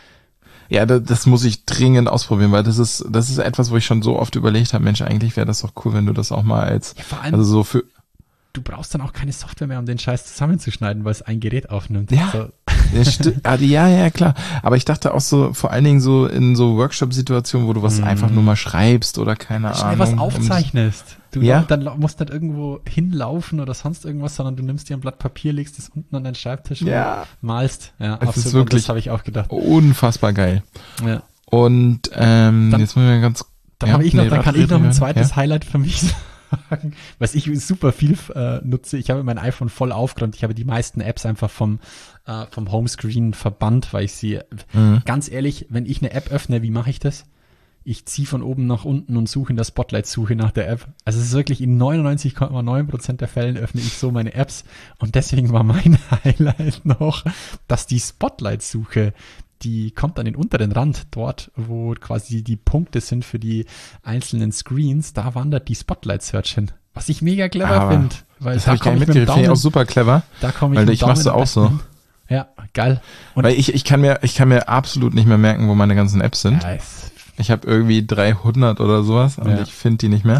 Ja, das, das muss ich dringend ausprobieren, weil das ist, das ist etwas, wo ich schon so oft überlegt habe, Mensch, eigentlich wäre das doch cool, wenn du das auch mal als, Ja, vor allem, also so für, du brauchst dann auch keine Software mehr, um den Scheiß zusammenzuschneiden, weil es ein Gerät aufnimmt. Ja. So, ja, sti- ah, die- ja, ja, klar. Aber ich dachte auch so, vor allen Dingen so in so Workshop-Situationen, wo du was Mhm. einfach nur mal schreibst oder keine schnell Ahnung. was um- aufzeichnest. Du Ja. dann lau- musst nicht irgendwo hinlaufen oder sonst irgendwas, sondern du nimmst dir ein Blatt Papier, legst es unten an deinen Schreibtisch Ja. und malst. Ja, Es ist absolut. wirklich- Das habe ich auch gedacht. Unfassbar geil. Ja. Und ähm, Dann- jetzt muss ich mir ganz, Dann ja, habe ich noch, nee, dann kann red, ich noch ein red, zweites ja. Highlight für mich sagen, was ich super viel äh, nutze. Ich habe mein iPhone voll aufgeräumt. Ich habe die meisten Apps einfach vom äh, vom Homescreen verbannt, weil ich sie, Mhm. ganz ehrlich, wenn ich eine App öffne, wie mache ich das? Ich ziehe von oben nach unten und suche in der Spotlight-Suche nach der App. Also es ist wirklich in neunundneunzig Komma neun Prozent der Fällen öffne ich so meine Apps. Und deswegen war mein Highlight noch, dass die Spotlight-Suche, die kommt an den unteren Rand, dort, wo quasi die Punkte sind für die einzelnen Screens, da wandert die Spotlight-Search hin. Was ich mega clever Aber finde. Weil Das da habe ich gar komm nicht mit dem mitgekriegt. Finde ich auch Daumen- super clever. Da komme ich Weil mit ich mach's Daumen auch am so. besten hin. Ja, geil. Und Weil ich, ich kann mir, ich kann mir absolut nicht mehr merken, wo meine ganzen Apps sind. ja, es- Ich habe irgendwie dreihundert oder sowas und Ja. ich finde die nicht mehr.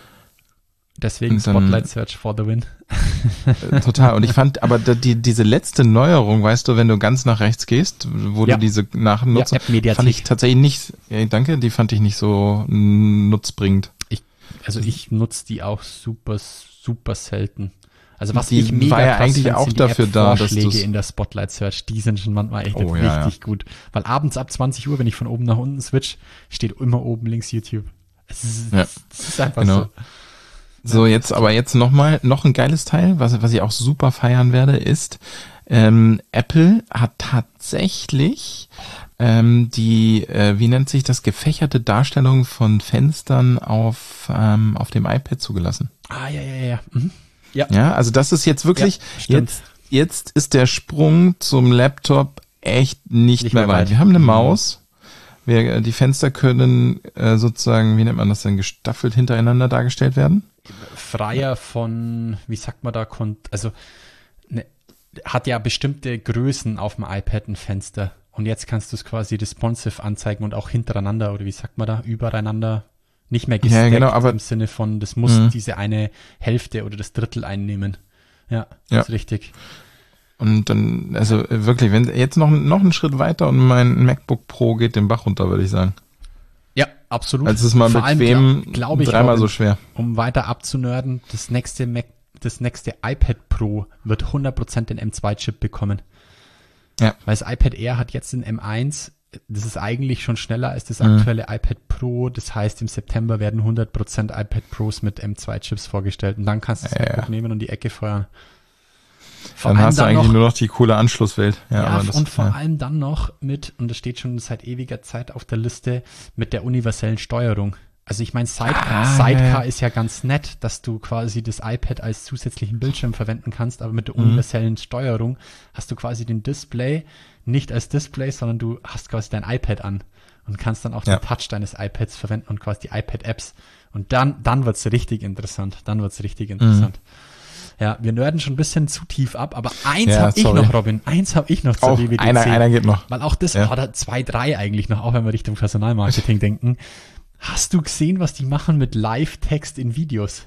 deswegen Und dann- Spotlight Search for the win. Äh, Total. Und ich fand, aber da- die, diese letzte Neuerung, weißt du, wenn du ganz nach rechts gehst, wo Ja. du diese nachnutzt, Ja, App-Mediathek. fand ich tatsächlich nicht, ja, danke, die fand ich nicht so mm, nutzbringend. Ich, also ich nutze die auch super, super selten. Also was Die ich mega war ja krass eigentlich find, auch sind dafür die da, dass App-Vorschläge du's- in der Spotlight Search, die sind schon manchmal echt Oh, ja, richtig gut. Weil abends ab zwanzig Uhr, wenn ich von oben nach unten switch, steht immer oben links YouTube. Es ist, Ja. es ist einfach Genau. so. So, jetzt aber jetzt nochmal, noch ein geiles Teil, was, was ich auch super feiern werde, ist, ähm, Apple hat tatsächlich ähm, die, äh, wie nennt sich das, gefächerte Darstellung von Fenstern auf, ähm, auf dem iPad zugelassen. Ah, ja, ja, ja. Mhm. Ja. Ja, also das ist jetzt wirklich, Ja, stimmt. jetzt, jetzt ist der Sprung zum Laptop echt nicht, Nicht mehr, mehr weit. weit. Wir haben eine Mhm. Maus. Wir, die Fenster können äh, sozusagen, wie nennt man das denn, gestaffelt hintereinander dargestellt werden. Freier von, wie sagt man da, kon- also ne, hat ja bestimmte Größen auf dem iPad ein Fenster. Und jetzt kannst du es quasi responsive anzeigen und auch hintereinander oder wie sagt man da, übereinander. Nicht mehr gestackt Ja, genau, aber- im Sinne von, das muss Mhm. diese eine Hälfte oder das Drittel einnehmen. Ja, Ja. das ist richtig. Und dann, also äh, wirklich, wenn jetzt noch, noch einen Schritt weiter und mein MacBook Pro geht den Bach runter, würde ich sagen. Ja, absolut. Also es ist mal Vor allem bequem glaub, glaub ich, dreimal Robin, so schwer. Um weiter abzunörden, das nächste Mac, das nächste iPad Pro wird hundert Prozent den M zwei Chip bekommen. Ja. Weil das iPad Air hat jetzt den M eins, das ist eigentlich schon schneller als das Mhm. aktuelle iPad Pro. Das heißt, im September werden hundert Prozent iPad Pros mit M zwei Chips vorgestellt. Und dann kannst du das Ja, MacBook ja. nehmen und die Ecke feuern. Vor Dann allem hast du eigentlich noch- nur noch die coole Anschlusswelt. Ja, Ja, aber das, und vor ja. allem dann noch mit, und das steht schon seit ewiger Zeit auf der Liste, mit der universellen Steuerung. Also ich meine, Sidecar, Ah, Sidecar ja, ja. ist ja ganz nett, dass du quasi das iPad als zusätzlichen Bildschirm verwenden kannst, aber mit der Mhm. universellen Steuerung hast du quasi den Display nicht als Display, sondern du hast quasi dein iPad an und kannst dann auch Ja. den Touch deines iPads verwenden und quasi die iPad-Apps. Und dann, dann wird's richtig interessant. Dann wird's richtig Mhm. interessant. Ja, wir nörden schon ein bisschen zu tief ab, aber eins Ja, habe ich sorry. noch, Robin. Eins habe ich noch zur Oh, W W D C. einer, einer geht noch. Weil auch das, Ja. oder zwei, drei eigentlich noch, auch wenn wir Richtung Personalmarketing denken. Hast du gesehen, was die machen mit Live-Text in Videos?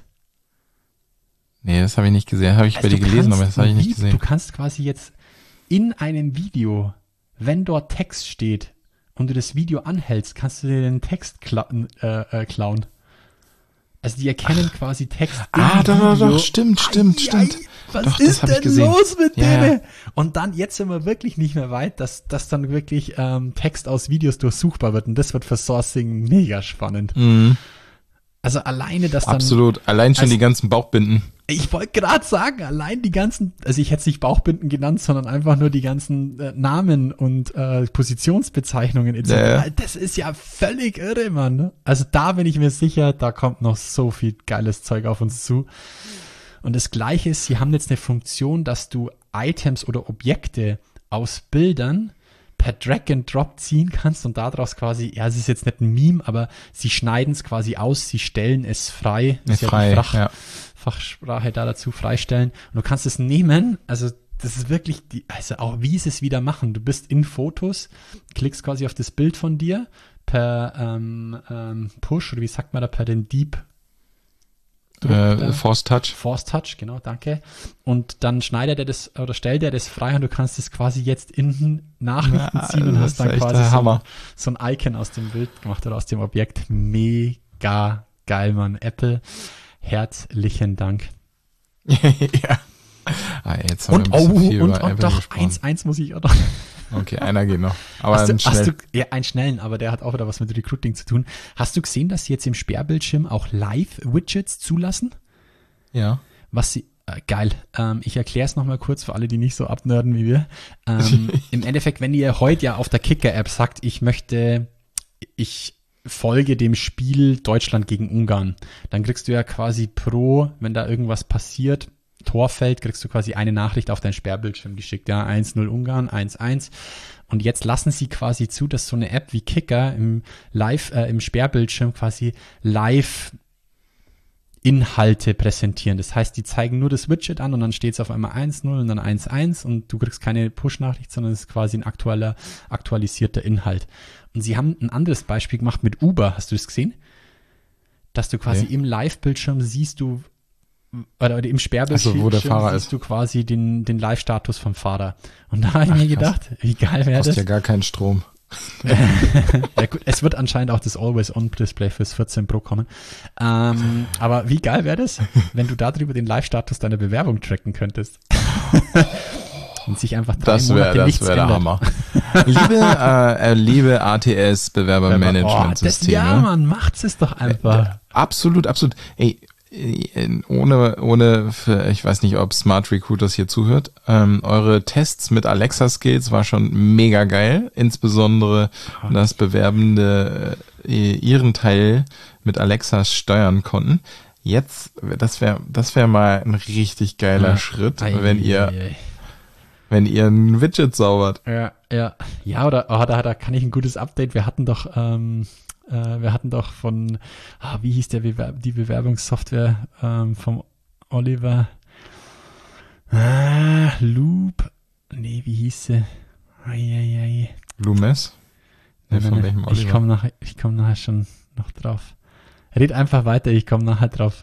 Nee, das habe ich nicht gesehen. Habe ich Also bei dir du gelesen, kannst aber das habe ich ein nicht Vi- gesehen. Du kannst quasi jetzt in einem Video, wenn dort Text steht und du das Video anhältst, kannst du dir den Text kla äh, äh, klauen. Also die erkennen quasi Text im Ah, doch, doch, Video. doch, stimmt, stimmt, Ai, ai, stimmt. Was Doch, das ist hab ich denn gesehen. los mit Ja, denen? ja. Und dann, jetzt sind wir wirklich nicht mehr weit, dass, dass dann wirklich ähm, Text aus Videos durchsuchbar wird. Und das wird für Sourcing mega spannend. Mhm, Also alleine, dass dann... absolut. Allein schon also- die ganzen Bauchbinden. Ich wollte gerade sagen, allein die ganzen, also ich hätte es nicht Bauchbinden genannt, sondern einfach nur die ganzen äh, Namen und äh, Positionsbezeichnungen et cetera. Ja, ja. Das ist ja völlig irre, Mann. Ne? Also da bin ich mir sicher, da kommt noch so viel geiles Zeug auf uns zu. Und das Gleiche ist, sie haben jetzt eine Funktion, dass du Items oder Objekte aus Bildern per Drag and Drop ziehen kannst und daraus quasi, ja, es ist jetzt nicht ein Meme, aber sie schneiden es quasi aus, sie stellen es frei. Nee, ist ja die frei, Fach- ja. Fachsprache da dazu freistellen. Und du kannst es nehmen, also das ist wirklich, die, also auch wie sie es wieder machen. Du bist in Fotos, klickst quasi auf das Bild von dir per ähm, ähm, Push, oder wie sagt man da, per den Deep Äh, Force Touch. Force Touch, genau, danke. Und dann schneidet er das oder stellt er das frei und du kannst es quasi jetzt in den Nachrichten Ja, ziehen und das hast ist dann echt quasi der so, Hammer. so ein Icon aus dem Bild gemacht oder aus dem Objekt. Mega geil, Mann. Apple, herzlichen Dank. Ja. Ah, jetzt haben Und, wir ein oh, bisschen viel und, über und Apple doch, gesprochen. eins, eins muss ich auch noch. Okay, einer geht noch. Aber Hast dann du, hast schnell. du, ja, einen schnellen, aber der hat auch wieder was mit Recruiting zu tun. Hast du gesehen, dass sie jetzt im Sperrbildschirm auch Live-Widgets zulassen? Ja. Was sie, äh, geil, ähm, ich erkläre es nochmal kurz für alle, die nicht so abnörden wie wir. Ähm, im Endeffekt, wenn ihr heute ja auf der Kicker-App sagt, ich möchte, ich folge dem Spiel Deutschland gegen Ungarn, dann kriegst du ja quasi pro, wenn da irgendwas passiert, Tor fällt, kriegst du quasi eine Nachricht auf dein Sperrbildschirm geschickt, ja, eins null Ungarn, eins eins. Und jetzt lassen sie quasi zu, dass so eine App wie Kicker im Live, äh, im Sperrbildschirm quasi live Inhalte präsentieren. Das heißt, die zeigen nur das Widget an und dann steht es auf einmal eins null und dann eins eins und du kriegst keine Push-Nachricht, sondern es ist quasi ein aktueller, aktualisierter Inhalt. Und sie haben ein anderes Beispiel gemacht mit Uber. Hast du das gesehen? Dass du quasi Nee. im Live-Bildschirm siehst du, oder, oder im Sperrbildschirm Also, wo der Fahrer siehst ist. du quasi den, den Live-Status vom Fahrer. Und da habe ich mir gedacht, wie geil wäre das? Kostet ja gar keinen Strom. Ja gut, es wird anscheinend auch das Always-On-Display fürs vierzehn Pro kommen. Ähm, aber wie geil wäre das, wenn du darüber den Live-Status deiner Bewerbung tracken könntest? Und sich einfach drei Das wäre Monate das nichts wär der ändert. Hammer. liebe, äh, äh, liebe A T S Oh, das, Bewerbermanagementsysteme. ja, man macht's es doch einfach. Absolut, absolut. Ey, äh, ohne, ohne, für, ich weiß nicht, ob Smart Recruiters hier zuhört, ähm, eure Tests mit Alexa Skills war schon mega geil, insbesondere, dass Bewerbende äh, ihren Teil mit Alexa steuern konnten. Jetzt, das wäre, das wäre mal ein richtig geiler Ja. Schritt, Ei, wenn ihr ei, ei. wenn ihr ein Widget zaubert. Ja, ja. Ja, oder oh, da, da kann ich ein gutes Update. Wir hatten doch, ähm, äh, wir hatten doch von, ah, wie hieß der Bewerb- die Bewerbungssoftware ähm, vom Oliver? Ah, Loop. Nee, wie hieß sie? Eieiei. Lumes? Nee, von welchem Ich Oliver? komme nachher, ich komm nachher schon noch drauf. Red einfach weiter, ich komme nachher drauf.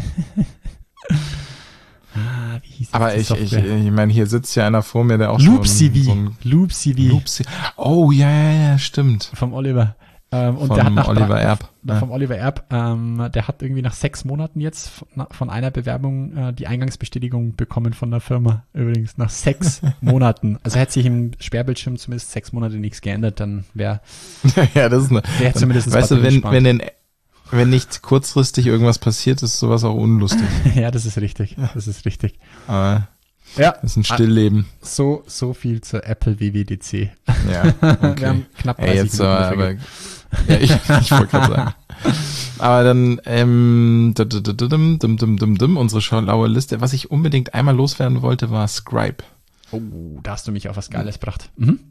ah, wie hieß Aber die ich, ich, Software? ich meine, hier sitzt ja einer vor mir, der auch Loop so C ein, V. so ein Loop C V Loop C V. Oh, ja, ja, ja, stimmt. vom Oliver. Ähm, und Vom der hat nach Oliver drei- Erb. nach- Ja. Vom Oliver Erb. Ähm, der hat irgendwie nach sechs Monaten jetzt von, von einer Bewerbung äh, die Eingangsbestätigung bekommen von der Firma. Übrigens, nach sechs Monaten. Also hätte sich im Sperrbildschirm zumindest sechs Monate nichts geändert, dann wäre ja, das ist eine, wär zumindest weißt du, wenn, Batteriesparen. wenn, denn, wenn nicht kurzfristig irgendwas passiert, ist sowas auch unlustig. Ja, das ist richtig. Das ist richtig. Aber Ja, das ist ein Stillleben. so, so viel zur Apple W W D C. Ja, Wir okay. haben knapp Ey, dreißig jetzt Minuten aber, dafür aber ge- ja, ich, ich wollte gerade sagen. Aber dann, ähm, dum, dum, dum, dum, dum, dum, dum, unsere schlaue Liste. Was ich unbedingt einmal loswerden wollte, war Scribe. Oh, da hast du mich auf was Geiles gebracht. Mhm.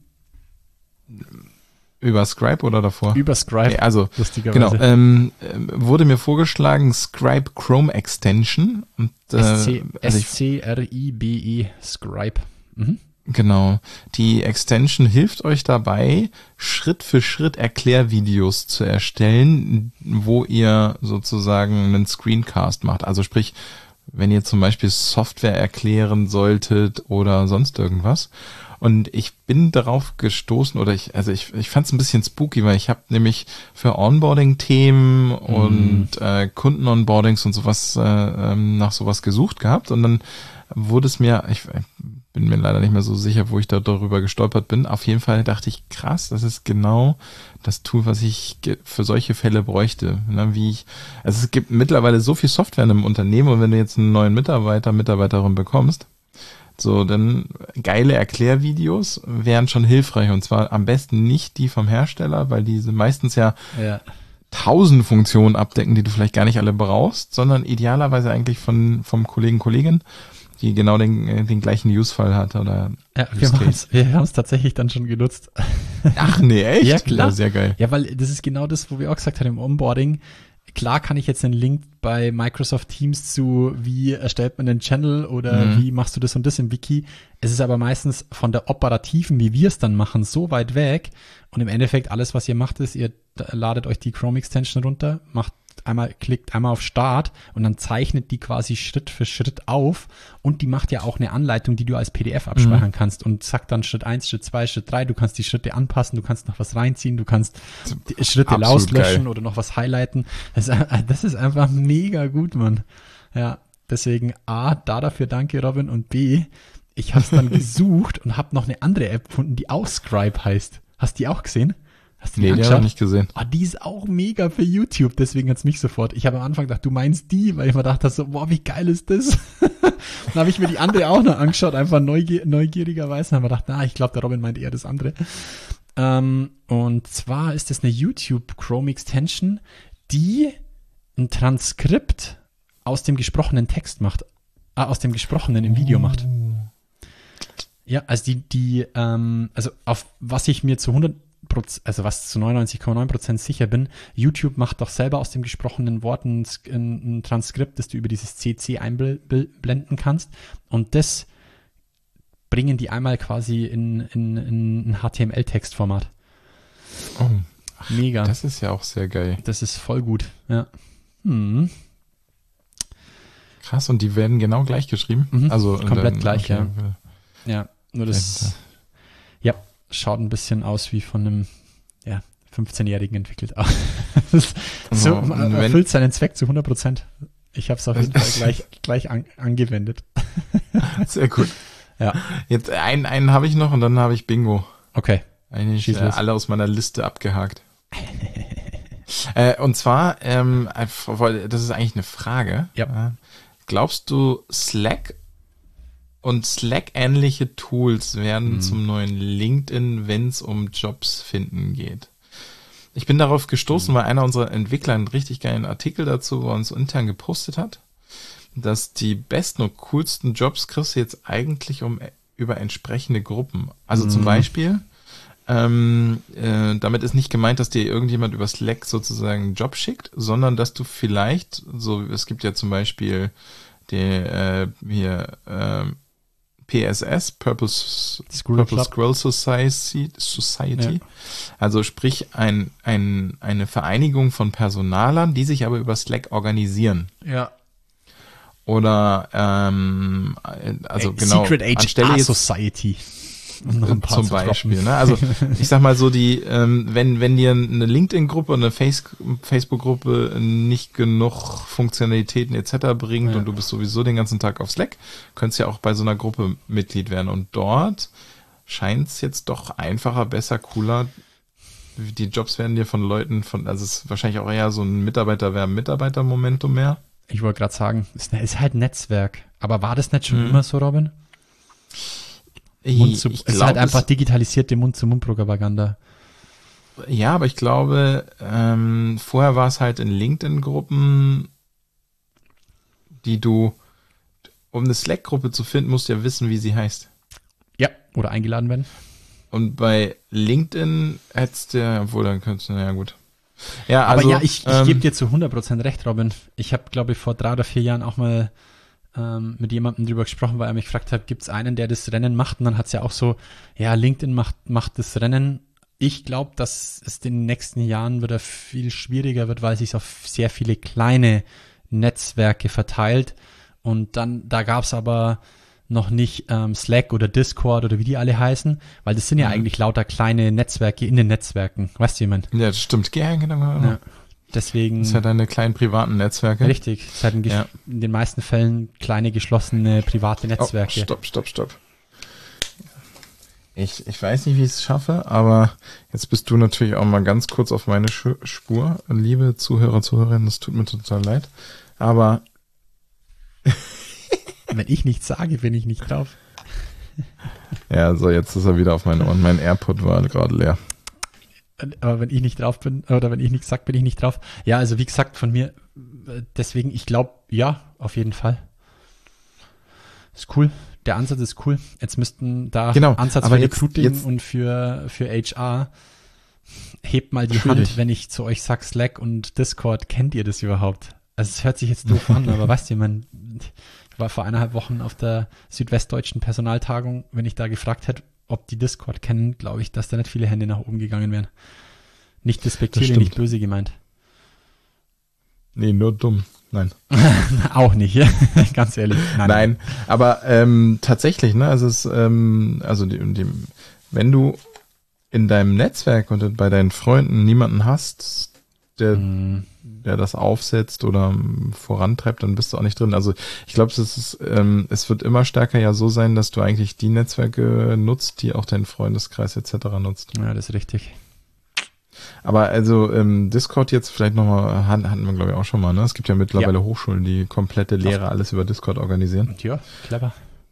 Über Scribe oder davor? Über Scribe, Nee, also, lustigerweise. genau, ähm, ähm, wurde mir vorgeschlagen, Scribe Chrome Extension. Und, äh, S C also ich, S C R I B E, Scribe. Mhm. genau. Die Extension hilft euch dabei, Schritt für Schritt Erklärvideos zu erstellen, wo ihr sozusagen einen Screencast macht. Also sprich, wenn ihr zum Beispiel Software erklären solltet oder sonst irgendwas. Und ich bin darauf gestoßen, oder ich, also ich, ich fand es ein bisschen spooky, weil ich habe nämlich für Onboarding-Themen und äh, Kunden-Onboardings und sowas äh, ähm, nach sowas gesucht gehabt. Und dann wurde es mir, ich bin mir leider nicht mehr so sicher, wo ich da darüber gestolpert bin. Auf jeden Fall dachte ich, krass, das ist genau das Tool, was ich ge- für solche Fälle bräuchte. Ne, wie ich, also es gibt mittlerweile so viel Software in einem Unternehmen, und wenn du jetzt einen neuen Mitarbeiter, Mitarbeiterin bekommst, so, dann geile Erklärvideos wären schon hilfreich, und zwar am besten nicht die vom Hersteller, weil diese meistens ja Ja. tausend Funktionen abdecken, die du vielleicht gar nicht alle brauchst, sondern idealerweise eigentlich von vom Kollegen, Kollegin, die genau den, den gleichen Use-Fall hat oder Ja, wir Use haben Case. es wir haben's tatsächlich dann schon genutzt. Ach nee, echt? Ja, klar. Sehr geil. Ja, weil das ist genau das, wo wir auch gesagt haben im Onboarding. Klar kann ich jetzt einen Link bei Microsoft Teams zu, wie erstellt man einen Channel oder Mhm. wie machst du das und das im Wiki. Es ist aber meistens von der operativen, wie wir es dann machen, so weit weg. Und im Endeffekt alles, was ihr macht, ist, ihr ladet euch die Chrome Extension runter, macht einmal, klickt einmal auf Start und dann zeichnet die quasi Schritt für Schritt auf, und die macht ja auch eine Anleitung, die du als P D F abspeichern Mhm. kannst und sagt dann Schritt eins, Schritt zwei, Schritt drei, du kannst die Schritte anpassen, du kannst noch was reinziehen, du kannst die Schritte Absolut auslöschen geil. oder noch was highlighten. Das ist, das ist einfach mega gut, Mann. Ja, deswegen A, da dafür danke, Robin, und B, ich habe es dann gesucht und habe noch eine andere App gefunden, die auch Scribe heißt. Hast du die auch gesehen? Hast du die Nee, die angeschaut? habe ich nicht gesehen. Ah, die ist auch mega für YouTube, deswegen hat's mich sofort. Ich habe am Anfang gedacht, du meinst die, weil ich mir dachte so, boah, wie geil ist das? Dann habe ich mir die andere auch noch angeschaut, einfach neugier neugierigerweise. Dann habe ich gedacht, na, ich glaube, der Robin meint eher das andere. Ähm, und zwar ist das eine YouTube Chrome Extension, die ein Transkript aus dem gesprochenen Text macht, ah, aus dem gesprochenen im Video macht. Ja, also die, die, ähm, also auf was ich mir zu hundert Prozent, also was zu neunundneunzig Komma neun Prozent sicher bin, YouTube macht doch selber aus dem gesprochenen Wort ein, ein, ein Transkript, das du über dieses C C einblenden kannst, und das bringen die einmal quasi in, in, in ein H T M L-Textformat. Oh, Mega. Das, das ist ja auch sehr geil. das ist voll gut, ja. Hm. Krass, und die werden genau gleich geschrieben? Mhm, Also komplett dann- gleich, okay. Ja, nur das, ja, schaut ein bisschen aus wie von einem, ja, fünfzehnjährigen entwickelt. Aber das so, Also, äh, wenn- erfüllt seinen Zweck zu hundert Prozent. Ich habe es auf jeden Fall gleich, gleich an, angewendet. Sehr gut. Ja, Jetzt einen, einen habe ich noch, und dann habe ich Bingo. okay. Eigentlich Schieß äh, los. alle aus meiner Liste abgehakt. äh, und zwar, ähm, weil das ist eigentlich eine Frage. Ja. Äh, glaubst du, Slack und Slack-ähnliche Tools werden Mhm. zum neuen LinkedIn, wenn es um Jobs finden geht? Ich bin darauf gestoßen, weil einer unserer Entwickler einen richtig geilen Artikel dazu bei uns intern gepostet hat, dass die besten und coolsten Jobs kriegst du jetzt eigentlich, um über entsprechende Gruppen. Also Mhm. zum Beispiel, ähm, äh, damit ist nicht gemeint, dass dir irgendjemand über Slack sozusagen einen Job schickt, sondern dass du vielleicht, so es gibt ja zum Beispiel die äh, hier äh, P S S, Purpose Squirrel Purple Club. Squirrel Society, Society. Ja. Also sprich ein, ein, eine Vereinigung von Personalern, die sich aber über Slack organisieren. Ja. Oder ähm, also genau Secret H anstelle R jetzt Society. Um noch ein paar zum zu droppen. Beispiel. Ne? Also ich sag mal so, die ähm, wenn wenn dir eine LinkedIn-Gruppe, eine Face Facebook-Gruppe nicht genug Funktionalitäten et cetera bringt Ja. und du bist sowieso den ganzen Tag auf Slack, könntest ja auch bei so einer Gruppe Mitglied werden. Und dort scheint es jetzt doch einfacher, besser, cooler. Die Jobs werden dir von Leuten von, also es ist wahrscheinlich auch eher so ein Mitarbeiter-Werben-Mitarbeiter-Momentum mehr. Ich wollte gerade sagen, es ist halt Netzwerk. Aber war das nicht schon Mhm. immer so, Robin? Mund zu, Ich es ist glaub, halt einfach es- digitalisierte Mund-zu-Mund-Propaganda. Ja, aber ich glaube, ähm, vorher war es halt in LinkedIn-Gruppen, die du, um eine Slack-Gruppe zu finden, musst du ja wissen, wie sie heißt. Ja, oder eingeladen werden. Und bei LinkedIn hättest du ja, obwohl dann könntest du, naja gut. Ja, Aber also, ja, ich, ich ähm, gebe dir zu hundert Prozent recht, Robin. Ich habe, glaube ich, vor drei oder vier Jahren auch mal ähm, mit jemandem drüber gesprochen, weil er mich gefragt hat, gibt es einen, der das Rennen macht? Und dann hat es ja auch so, ja, LinkedIn macht, macht das Rennen. Ich glaube, dass es in den nächsten Jahren wieder viel schwieriger wird, weil sich auf sehr viele kleine Netzwerke verteilt. Und dann, da gab es aber noch nicht ähm, Slack oder Discord oder wie die alle heißen, weil das sind ja Mhm. eigentlich lauter kleine Netzwerke in den Netzwerken. Weißt du, jemand? ja, das stimmt. Ja, genau. genau. Ja. Deswegen, Das ist ja deine kleinen privaten Netzwerke. richtig, es hat in, Ja. in den meisten Fällen kleine, geschlossene, private Oh, Netzwerke. stopp, stopp, stopp. Ich, ich weiß nicht, wie ich es schaffe, aber jetzt bist du natürlich auch mal ganz kurz auf meine Sch- Spur. Liebe Zuhörer, Zuhörerinnen, das tut mir total leid. Aber Wenn ich nichts sage, bin ich nicht drauf. ja, so jetzt ist er wieder auf meinen Ohren. Mein AirPod war gerade leer. Aber wenn ich nicht drauf bin, oder wenn ich nichts sage, bin ich nicht drauf. Ja, also wie gesagt, von mir, äh, deswegen, ich glaube, ja, auf jeden Fall. Ist cool. Der Ansatz ist cool. Jetzt müssten da Genau, Ansatz aber für jetzt- Recruiting jetzt- und für, für H R. Hebt mal die Schwierig. Hand, wenn ich zu euch sag Slack und Discord. Kennt ihr das überhaupt? Also es hört sich jetzt doof an, aber weißt du, man, ich war vor eineinhalb Wochen auf der südwestdeutschen Personaltagung. Wenn ich da gefragt hätte, ob die Discord kennen, glaube ich, dass da nicht viele Hände nach oben gegangen wären. Nicht despektierlich, stimmt. nicht böse gemeint. Nee, nur dumm. Nein. Auch nicht, ja? Ganz ehrlich. Nein, aber ähm, tatsächlich, ne, also es, ähm, also die, die, wenn du in deinem Netzwerk und bei deinen Freunden niemanden hast, der, Mhm. der das aufsetzt oder ähm, vorantreibt, dann bist du auch nicht drin. Also ich glaube, es ist, ähm, es wird immer stärker ja so sein, dass du eigentlich die Netzwerke nutzt, die auch dein Freundeskreis et cetera nutzt. Ja, das ist richtig. Aber also ähm, Discord jetzt vielleicht nochmal, hatten hatten wir glaube ich auch schon mal, ne? Es gibt ja mittlerweile Ja. Hochschulen, die komplette Lehre alles über Discord organisieren. Und ja, clever.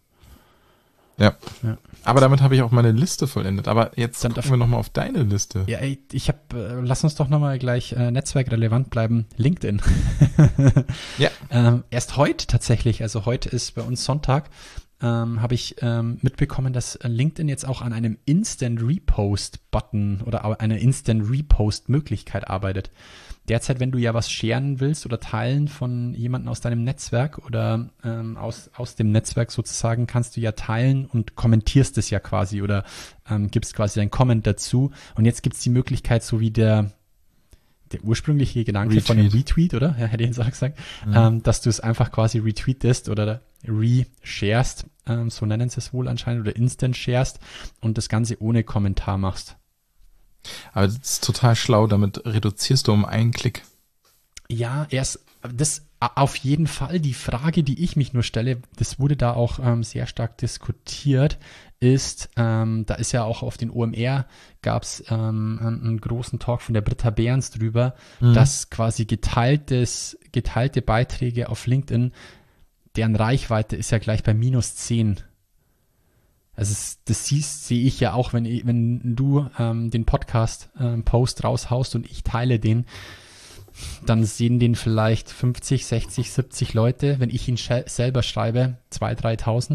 Ja. Ja. Aber damit habe ich auch meine Liste vollendet. Aber jetzt Dann gucken darf- wir nochmal auf deine Liste. Ja, ey, ich habe, äh, lass uns doch nochmal gleich äh, netzwerkrelevant bleiben. LinkedIn. Ja. ähm, erst heute tatsächlich, also heute ist bei uns Sonntag, ähm, habe ich ähm, mitbekommen, dass LinkedIn jetzt auch an einem Instant Repost Button oder au- einer Instant Repost Möglichkeit arbeitet. Derzeit, wenn du ja was sharen willst oder teilen von jemandem aus deinem Netzwerk oder ähm, aus, aus dem Netzwerk sozusagen, kannst du ja teilen und kommentierst es ja quasi oder ähm, gibst quasi deinen Comment dazu. Und jetzt gibt es die Möglichkeit, so wie der der ursprüngliche Gedanke von dem Retweet. Retweet, oder? Ja, hätte ich jetzt auch gesagt, Mhm. ähm, dass du es einfach quasi retweetest oder resharest, ähm, so nennen sie es wohl anscheinend, oder instant sharest und das Ganze ohne Kommentar machst. Aber das ist total schlau, damit reduzierst du um einen Klick. Ja, erst das auf jeden Fall. Die Frage, die ich mich nur stelle, das wurde da auch ähm, sehr stark diskutiert, ist, ähm, da ist ja auch auf den O M R gab es ähm, einen, einen großen Talk von der Britta Behrens drüber, Mhm. dass quasi geteiltes, geteilte Beiträge auf LinkedIn, deren Reichweite ist ja gleich bei minus zehn. Also es, das siehst, sehe ich ja auch, wenn, ich, wenn du ähm, den Podcast ähm, Post raushaust und ich teile den, dann sehen den vielleicht fünfzig, sechzig, siebzig Leute. Wenn ich ihn sche- selber schreibe, zweitausend, dreitausend.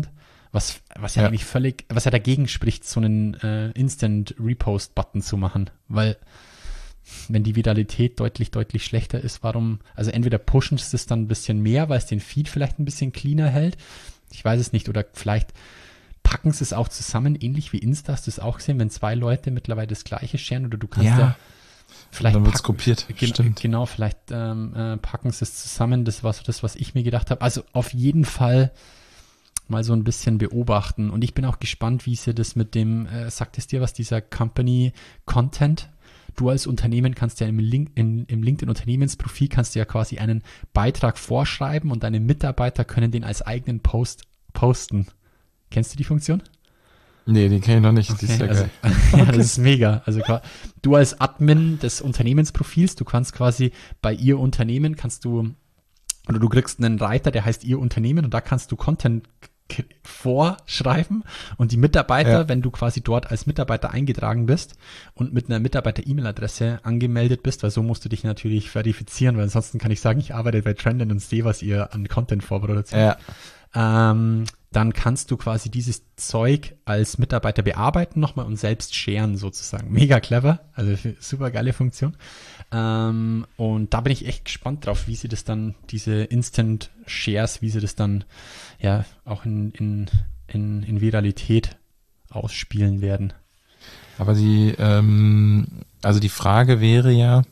Was, was ja, Ja. eigentlich völlig, was ja dagegen spricht, so einen äh, Instant-Repost-Button zu machen. Weil, wenn die Viralität deutlich, deutlich schlechter ist, warum, also entweder pushen sie es dann ein bisschen mehr, weil es den Feed vielleicht ein bisschen cleaner hält. Ich weiß es nicht. Oder vielleicht packen sie es auch zusammen, ähnlich wie Insta. Hast du es auch gesehen, wenn zwei Leute mittlerweile das Gleiche scheren oder du kannst ja, Ja. vielleicht Dann wird's packen- kopiert. Gen- Stimmt. Genau, vielleicht ähm, äh, packen sie es zusammen. Das war so das, was ich mir gedacht habe. Also auf jeden Fall mal so ein bisschen beobachten. Und ich bin auch gespannt, wie sie das mit dem, äh, sagt es dir was, dieser Company Content? Du als Unternehmen kannst ja im, Link, in, im LinkedIn-Unternehmensprofil kannst du ja quasi einen Beitrag vorschreiben und deine Mitarbeiter können den als eigenen Post posten. Kennst du die Funktion? Nee, die kenne ich noch nicht. Die ist Okay, ja also, geil. ja, das ist mega. Also qua- du als Admin des Unternehmensprofils, du kannst quasi bei ihr Unternehmen, kannst du, oder du kriegst einen Reiter, der heißt ihr Unternehmen und da kannst du Content k- vorschreiben und die Mitarbeiter, Ja. wenn du quasi dort als Mitarbeiter eingetragen bist und mit einer Mitarbeiter-E-Mail-Adresse angemeldet bist, weil so musst du dich natürlich verifizieren, weil ansonsten kann ich sagen, ich arbeite bei Trendon und sehe, was ihr an Content vorproduziert. Ja. Ähm, dann kannst du quasi dieses Zeug als Mitarbeiter bearbeiten nochmal und selbst sharen sozusagen. Mega clever, also super geile Funktion. Ähm, und da bin ich echt gespannt drauf, wie sie das dann, diese Instant Shares, wie sie das dann ja auch in, in, in, in Viralität ausspielen werden. Aber die, ähm, also die Frage wäre ja,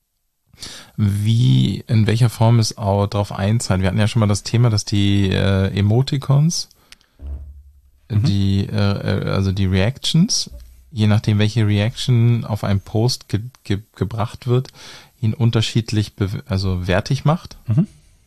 wie, in welcher Form es auch drauf einzahlt. Wir hatten ja schon mal das Thema, dass die äh, Emoticons, Mhm. die, äh, äh, also die Reactions, je nachdem welche Reaction auf einen Post ge ge gebracht wird, ihn unterschiedlich be also wertig macht. Mhm.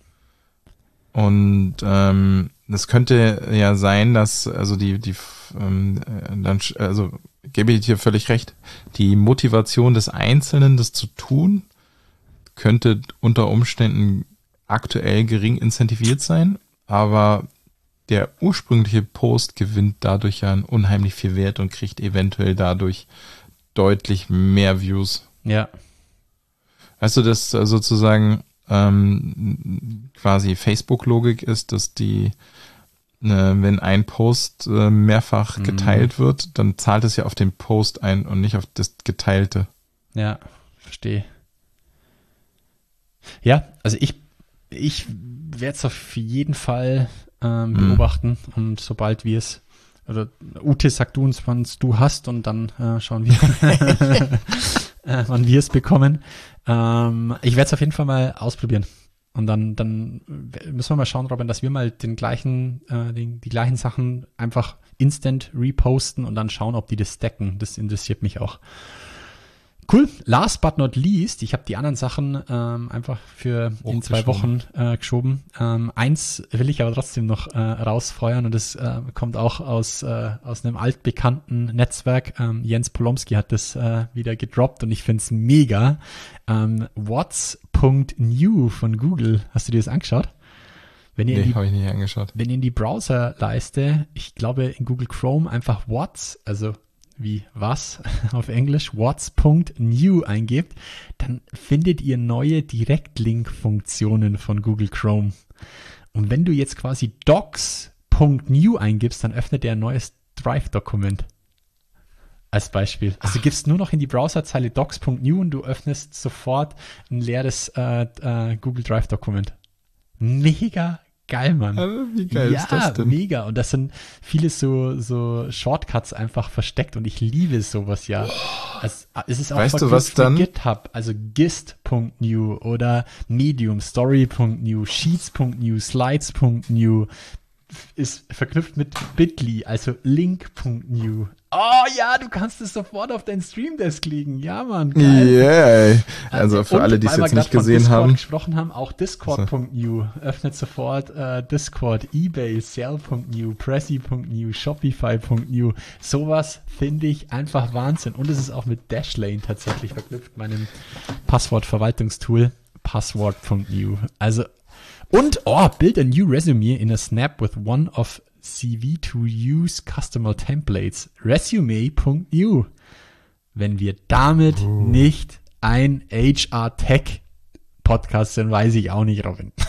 Und ähm, das könnte ja sein, dass also die die ähm, äh, dann sch- also gebe ich dir völlig recht, die Motivation des Einzelnen, das zu tun, könnte unter Umständen aktuell gering incentiviert sein, aber der ursprüngliche Post gewinnt dadurch ja unheimlich viel Wert und kriegt eventuell dadurch deutlich mehr Views. Ja. Weißt du, dass äh, sozusagen ähm, quasi Facebook-Logik ist, dass die, äh, wenn ein Post äh, mehrfach Mhm. geteilt wird, dann zahlt es ja auf den Post ein und nicht auf das Geteilte. Ja, verstehe. Ja, also ich, ich werde es auf jeden Fall ähm, beobachten und sobald wir es, oder Ute, sag du uns, wann du hast und dann äh, schauen wir, äh, wann wir es bekommen. Ähm, ich werde es auf jeden Fall mal ausprobieren. Und dann, dann müssen wir mal schauen, Robin, dass wir mal den gleichen, äh, den, die gleichen Sachen einfach instant reposten und dann schauen, ob die das stacken. Das interessiert mich auch. Cool. Last but not least, ich habe die anderen Sachen ähm, einfach für in zwei Wochen äh, geschoben. Ähm, eins will ich aber trotzdem noch äh, rausfeuern und das äh, kommt auch aus äh, aus einem altbekannten Netzwerk. Ähm, Jens Polomski hat das äh, wieder gedroppt und ich find's mega. Ähm, What's.new von Google. Hast du dir das angeschaut? Wenn ihr in Nee, die habe ich nicht angeschaut. wenn ihr in die Browserleiste, ich glaube in Google Chrome einfach What's, also wie was auf Englisch, What's.new eingebt, dann findet ihr neue Direktlink-Funktionen von Google Chrome. Und wenn du jetzt quasi Docs.new eingibst, dann öffnet er ein neues Drive-Dokument. Als Beispiel. Also du gibst nur noch in die Browserzeile Docs.new und du öffnest sofort ein leeres äh, äh, Google Drive-Dokument. Mega geil, Mann. Also, wie geil ja, ist das denn? mega. Und das sind viele so, so Shortcuts einfach versteckt und ich liebe sowas ja. Es, es ist auch Weißt du, verknüpft was mit dann? GitHub, also Gist.new oder Medium, Story.new, Sheets.new, Slides.new ist verknüpft mit Bitly, also Link.new. Oh ja, du kannst es sofort auf deinen Streamdesk legen. Ja, Mann, geil. Yeah. Also für Und alle, die es weil wir jetzt nicht grad von gesehen Discord haben. gesprochen haben, auch Discord.new öffnet sofort äh, Discord, eBay, Sell.new, Prezi.new, Shopify.new. Sowas finde ich einfach Wahnsinn. Und es ist auch mit Dashlane tatsächlich verknüpft, meinem Passwortverwaltungstool, Passwort.new. Also, und, oh, build a new resume in a snap with one of C V to use customer templates. Resume.new. Wenn wir damit Oh. nicht ein H R-Tech-Podcast sind, weiß ich auch nicht, Robin.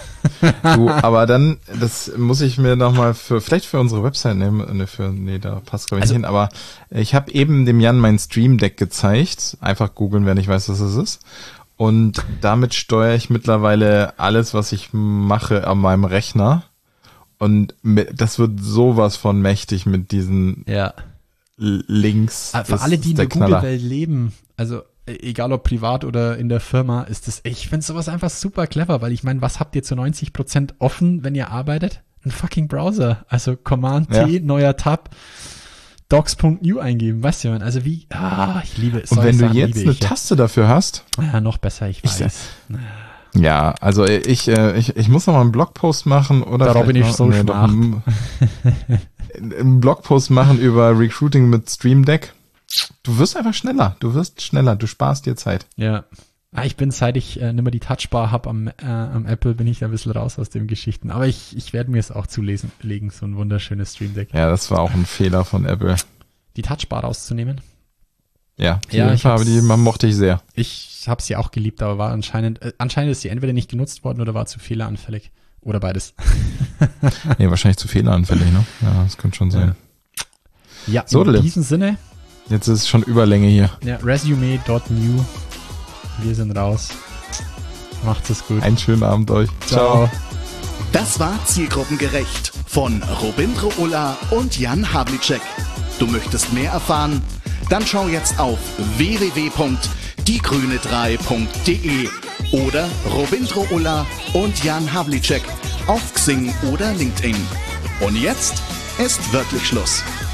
Du, aber dann, das muss ich mir nochmal für, vielleicht für unsere Website nehmen, ne, für, nee, da passt glaube ich Also- nicht hin, aber ich habe eben dem Jan mein Stream Deck gezeigt. Einfach googeln, wer nicht weiß, was es ist. Und damit steuere ich mittlerweile alles, was ich mache, an meinem Rechner. Und mit, das wird sowas von mächtig mit diesen Ja. L- Links. Für Das alle, die ist in der der Knaller. Google-Welt leben, also äh, egal ob privat oder in der Firma, ist das, ich finde sowas einfach super clever, weil ich meine, was habt ihr zu neunzig Prozent offen, wenn ihr arbeitet? Ein fucking Browser. Also Command-T, Ja. neuer Tab, docs Punkt new eingeben, weißt du, man, also wie, ah, ich liebe es. Und Solche wenn du Sachen jetzt liebe eine ich, ja. Taste dafür hast, Ja, noch besser, ich weiß. Ich- ja, also ich, äh, ich, ich muss noch mal einen Blogpost machen oder Darauf bin vielleicht ich noch- so nee, doch schmacht. einen, einen Blogpost machen über Recruiting mit Stream Deck. Du wirst einfach schneller, du wirst schneller, du sparst dir Zeit. Ja. Ah, ich bin, seit ich äh, nicht mehr die Touchbar habe am, äh, am Apple, bin ich da ein bisschen raus aus den Geschichten. Aber ich, ich werde mir es auch zulesen, legen, so ein wunderschönes Stream Deck. Ja, das war auch ein Fehler von Apple. Die Touchbar rauszunehmen. Ja, die Ja, ja, ich Farbe, die hab's- man mochte ich sehr. Ich habe sie auch geliebt, aber war anscheinend, äh, anscheinend ist sie entweder nicht genutzt worden oder war zu fehleranfällig. Oder beides. Nee, wahrscheinlich zu fehleranfällig, ne? Ja, das könnte schon sein. Ja, So, in Lille. diesem Sinne, Jetzt ist es schon Überlänge hier. ja, resume dot new. Wir sind raus. Macht's es gut. Einen schönen Abend euch. Ciao. Das war Zielgruppengerecht von Robindro Ulla und Jan Havlicek. Du möchtest mehr erfahren? Dann schau jetzt auf w w w punkt die grüne drei punkt de oder Robindro Ulla und Jan Havlicek auf Xing oder LinkedIn. Und jetzt ist wirklich Schluss.